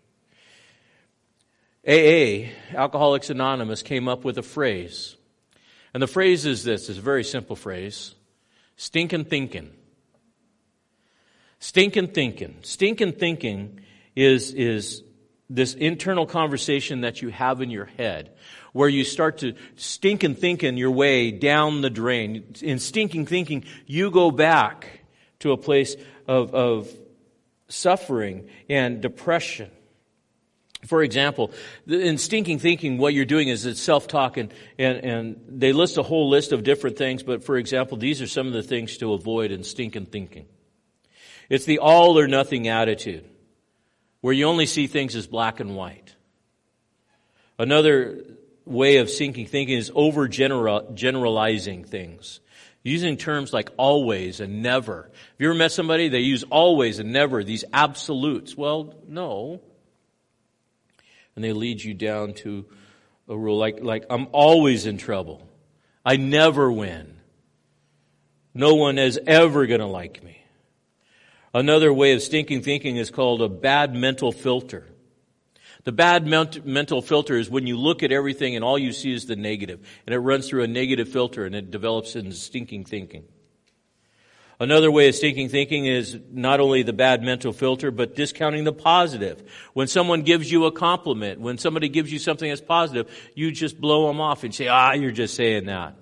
A A, Alcoholics Anonymous, came up with a phrase. And the phrase is this. It's a very simple phrase. Stinkin' thinking. Stinkin' thinking. Stinkin' thinking is, is this internal conversation that you have in your head where you start to stinkin' thinking your way down the drain. In stinking thinking, you go back to a place of, of suffering and depression. For example, in stinking thinking, what you're doing is it's self-talk, and, and, and they list a whole list of different things, but for example, these are some of the things to avoid in stinking thinking. It's the all or nothing attitude, where you only see things as black and white. Another way of stinking thinking is over generalizing things. Using terms like always and never. Have you ever met somebody, they use always and never, these absolutes? Well, no. And they lead you down to a rule like, like I'm always in trouble. I never win. No one is ever going to like me. Another way of stinking thinking is called a bad mental filter. The bad ment- mental filter is when you look at everything and all you see is the negative. And it runs through a negative filter and it develops into stinking thinking. Another way of stinking thinking is not only the bad mental filter, but discounting the positive. When someone gives you a compliment, when somebody gives you something that's positive, you just blow them off and say, ah, you're just saying that.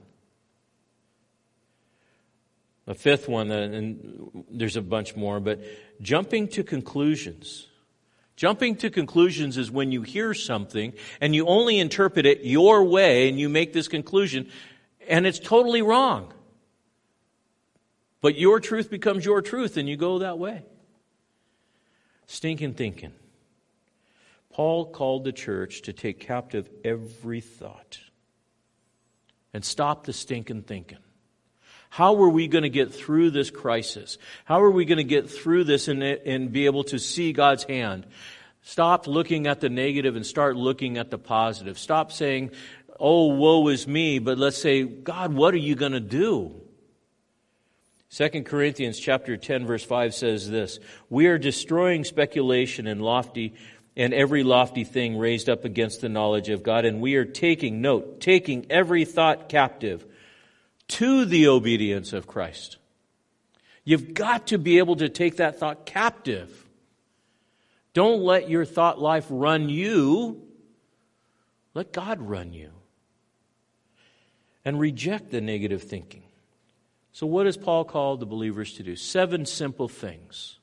A fifth one, and there's a bunch more, but jumping to conclusions. Jumping to conclusions is when you hear something and you only interpret it your way and you make this conclusion and it's totally wrong. But your truth becomes your truth, and you go that way. Stinking thinking. Paul called the church to take captive every thought and stop the stinking thinking. How are we going to get through this crisis? How are we going to get through this and, and be able to see God's hand? Stop looking at the negative and start looking at the positive. Stop saying, oh, woe is me, but let's say, God, what are you going to do? Second Corinthians chapter ten, verse five says this, we are destroying speculation and lofty and every lofty thing raised up against the knowledge of God, and we are taking, note, taking every thought captive to the obedience of Christ. You've got to be able to take that thought captive. Don't let your thought life run you. Let God run you. And reject the negative thinking. So what does Paul call the believers to do? Seven simple things.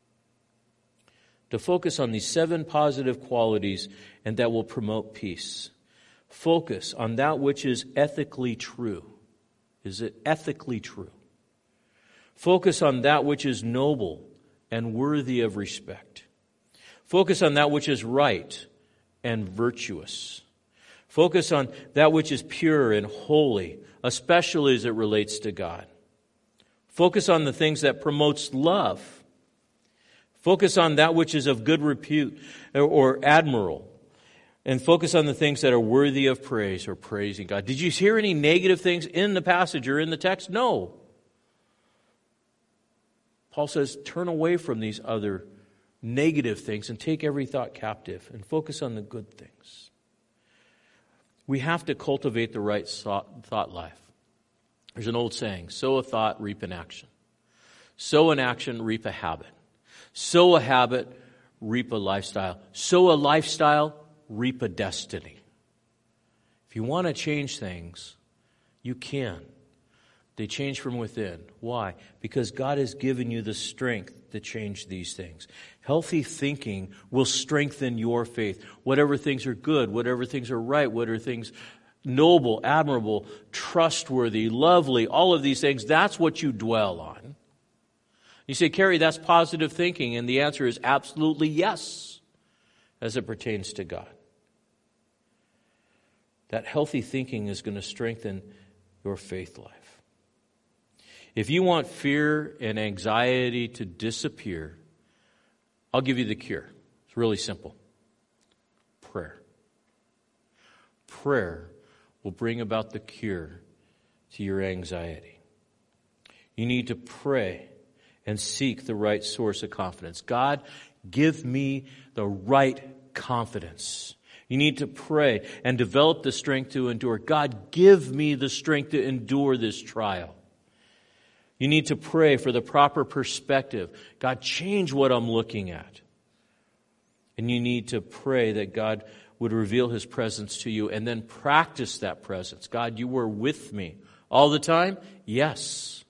To focus on these seven positive qualities and that will promote peace. Focus on that which is ethically true. Is it ethically true? Focus on that which is noble and worthy of respect. Focus on that which is right and virtuous. Focus on that which is pure and holy, especially as it relates to God. Focus on the things that promotes love. Focus on that which is of good repute or admirable. And focus on the things that are worthy of praise or praising God. Did you hear any negative things in the passage or in the text? No. Paul says, turn away from these other negative things and take every thought captive and focus on the good things. We have to cultivate the right thought life. There's an old saying, sow a thought, reap an action. Sow an action, reap a habit. Sow a habit, reap a lifestyle. Sow a lifestyle, reap a destiny. If you want to change things, you can. They change from within. Why? Because God has given you the strength to change these things. Healthy thinking will strengthen your faith. Whatever things are good, whatever things are right, whatever things noble, admirable, trustworthy, lovely, all of these things, that's what you dwell on. You say, Kerry, that's positive thinking, and the answer is absolutely yes, as it pertains to God. That healthy thinking is going to strengthen your faith life. If you want fear and anxiety to disappear, I'll give you the cure. It's really simple. Prayer. Prayer will bring about the cure to your anxiety. You need to pray and seek the right source of confidence. God, give me the right confidence. You need to pray and develop the strength to endure. God, give me the strength to endure this trial. You need to pray for the proper perspective. God, change what I'm looking at. And you need to pray that God would reveal His presence to you and then practice that presence. God, you were with me all the time? Yes.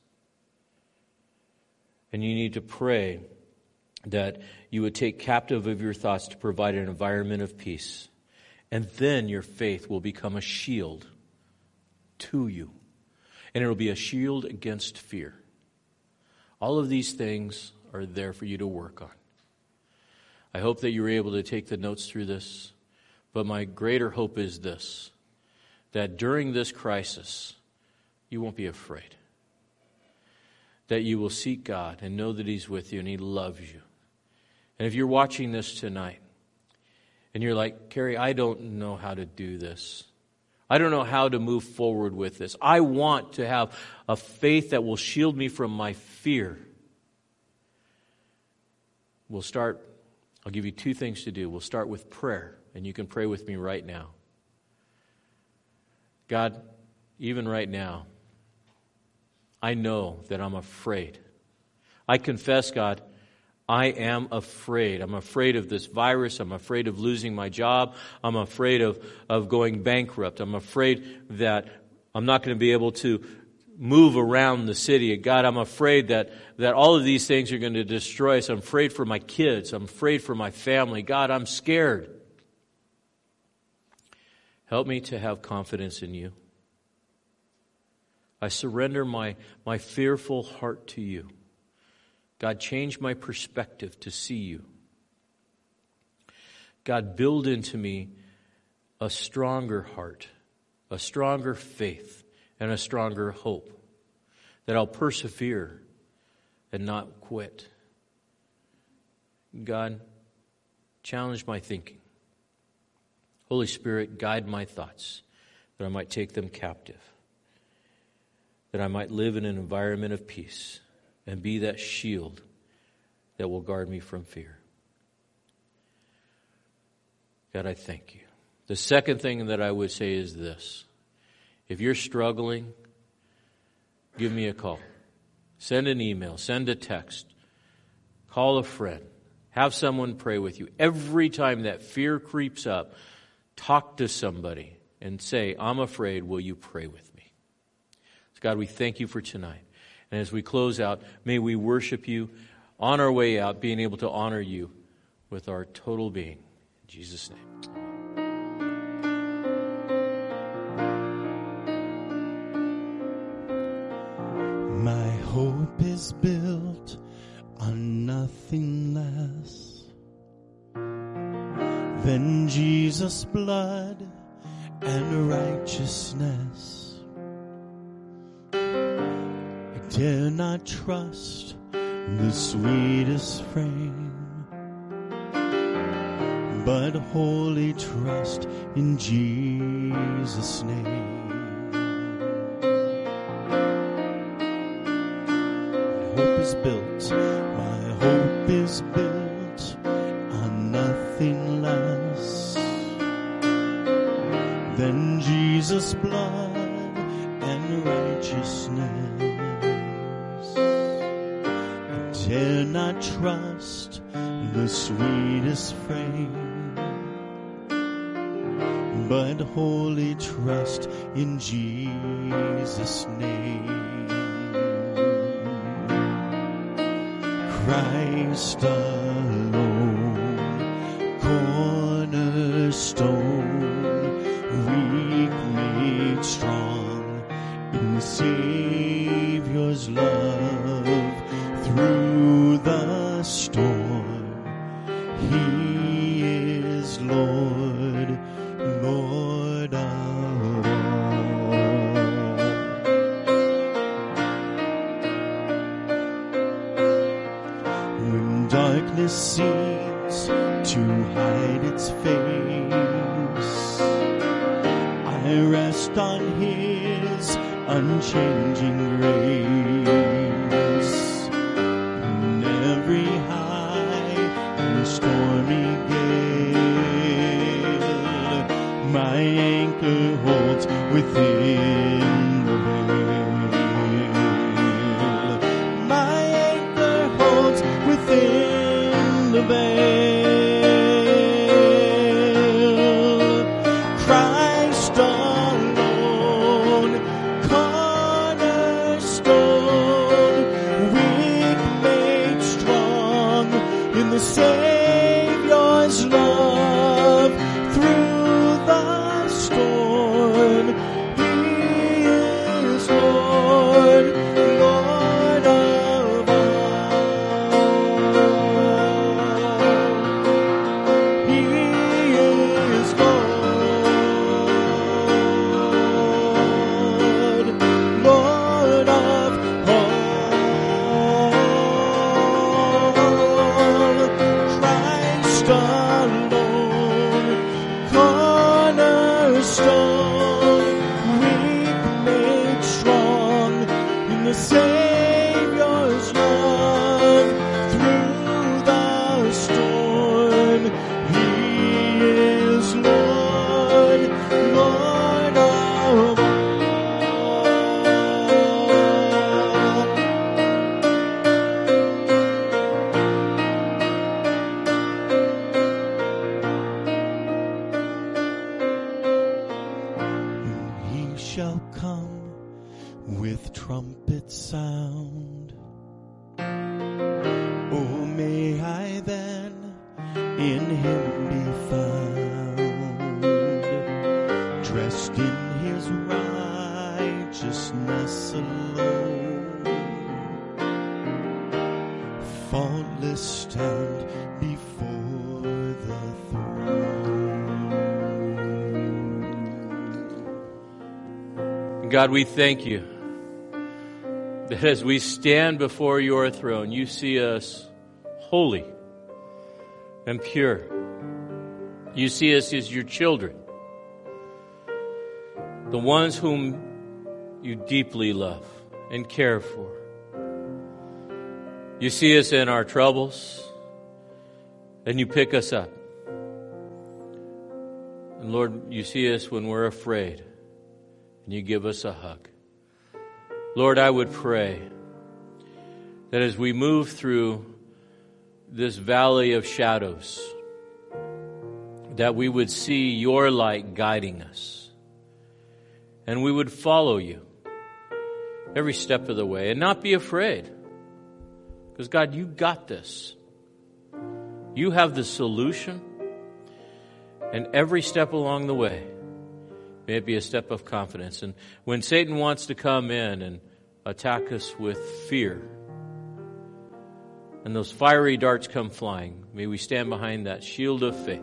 And you need to pray that you would take captive of your thoughts to provide an environment of peace. And then your faith will become a shield to you. And it will be a shield against fear. All of these things are there for you to work on. I hope that you were able to take the notes through this. But my greater hope is this, that during this crisis, you won't be afraid. That you will seek God and know that He's with you and He loves you. And if you're watching this tonight, and you're like, Kerry, I don't know how to do this. I don't know how to move forward with this. I want to have a faith that will shield me from my fear. We'll start, I'll give you two things to do. We'll start with prayer, and you can pray with me right now. God, even right now, I know that I'm afraid. I confess, God, I am afraid. I'm afraid of this virus. I'm afraid of losing my job. I'm afraid of, of going bankrupt. I'm afraid that I'm not going to be able to move around the city. God, I'm afraid that, that all of these things are going to destroy us. I'm afraid for my kids. I'm afraid for my family. God, I'm scared. Help me to have confidence in you. I surrender my, my fearful heart to you. God, change my perspective to see you. God, build into me a stronger heart, a stronger faith, and a stronger hope, that I'll persevere and not quit. God, challenge my thinking. Holy Spirit, guide my thoughts, that I might take them captive, that I might live in an environment of peace and be that shield that will guard me from fear. God, I thank you. The second thing that I would say is this. If you're struggling, give me a call. Send an email. Send a text. Call a friend. Have someone pray with you. Every time that fear creeps up, talk to somebody and say, I'm afraid, will you pray with me? So God, we thank you for tonight. And as we close out, may we worship you on our way out, being able to honor you with our total being. In Jesus' name. My hope is built on nothing less than Jesus' blood and righteousness. I dare not trust the sweetest frame, but wholly trust in Jesus' name. Built, my hope is built on nothing less than Jesus' blood and righteousness. I dare not trust the sweetest frame, but wholly trust in Jesus' name. Christ alone, cornerstone, weak made strong in Savior's love. Through the storm, He is Lord, Lord of darkness seems to hide its face, I rest on His unchanging grace. In every high and stormy gale, my anchor holds within the veil. My anchor holds within the veil. Christ alone, cornerstone, weak made strong in the Savior's love. Through the storm, He is Lord, Lord of all. He is Lord, Lord of all. Christ alone, cornerstone, weak made strong in the Savior's love. Through the storm, He is Lord, Lord of all. He shall come with trumpet sound. Oh, may I then in Him be found, dressed in His righteousness before the throne. God, we thank you that as we stand before your throne, you see us holy and pure. You see us as your children, the ones whom you deeply love and care for. You see us in our troubles, and you pick us up. And Lord, you see us when we're afraid, and you give us a hug. Lord, I would pray that as we move through this valley of shadows, that we would see your light guiding us, and we would follow you every step of the way and not be afraid. Because God, you got this. You have the solution, and every step along the way, may it be a step of confidence. And when Satan wants to come in and attack us with fear, and those fiery darts come flying, may we stand behind that shield of faith.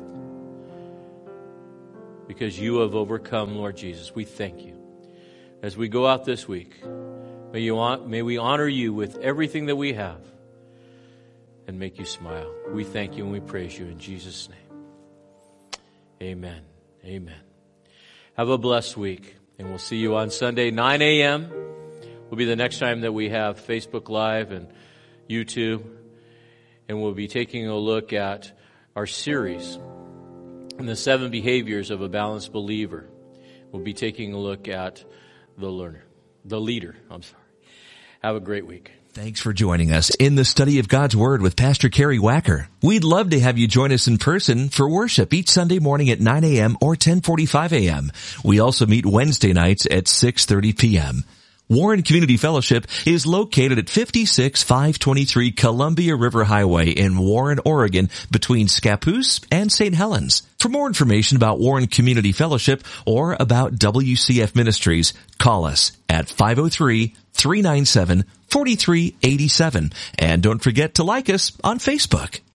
Because you have overcome, Lord Jesus. We thank you. As we go out this week, may, you, may we honor you with everything that we have and make you smile. We thank you and we praise you in Jesus' name. Amen. Amen. Have a blessed week, and we'll see you on Sunday, nine a.m. will be the next time that we have Facebook Live and YouTube, and we'll be taking a look at our series on the seven behaviors of a balanced believer. We'll be taking a look at the learner, the leader. I'm sorry. Have a great week. Thanks for joining us in the study of God's Word with Pastor Kerry Wacker. We'd love to have you join us in person for worship each Sunday morning at nine a.m. or ten forty-five a.m. We also meet Wednesday nights at six thirty p.m. Warren Community Fellowship is located at fifty-six five twenty-three Columbia River Highway in Warren, Oregon, between Scappoose and Saint Helens. For more information about Warren Community Fellowship or about W C F Ministries, call us at five oh three, three nine seven, four three eight seven. And don't forget to like us on Facebook.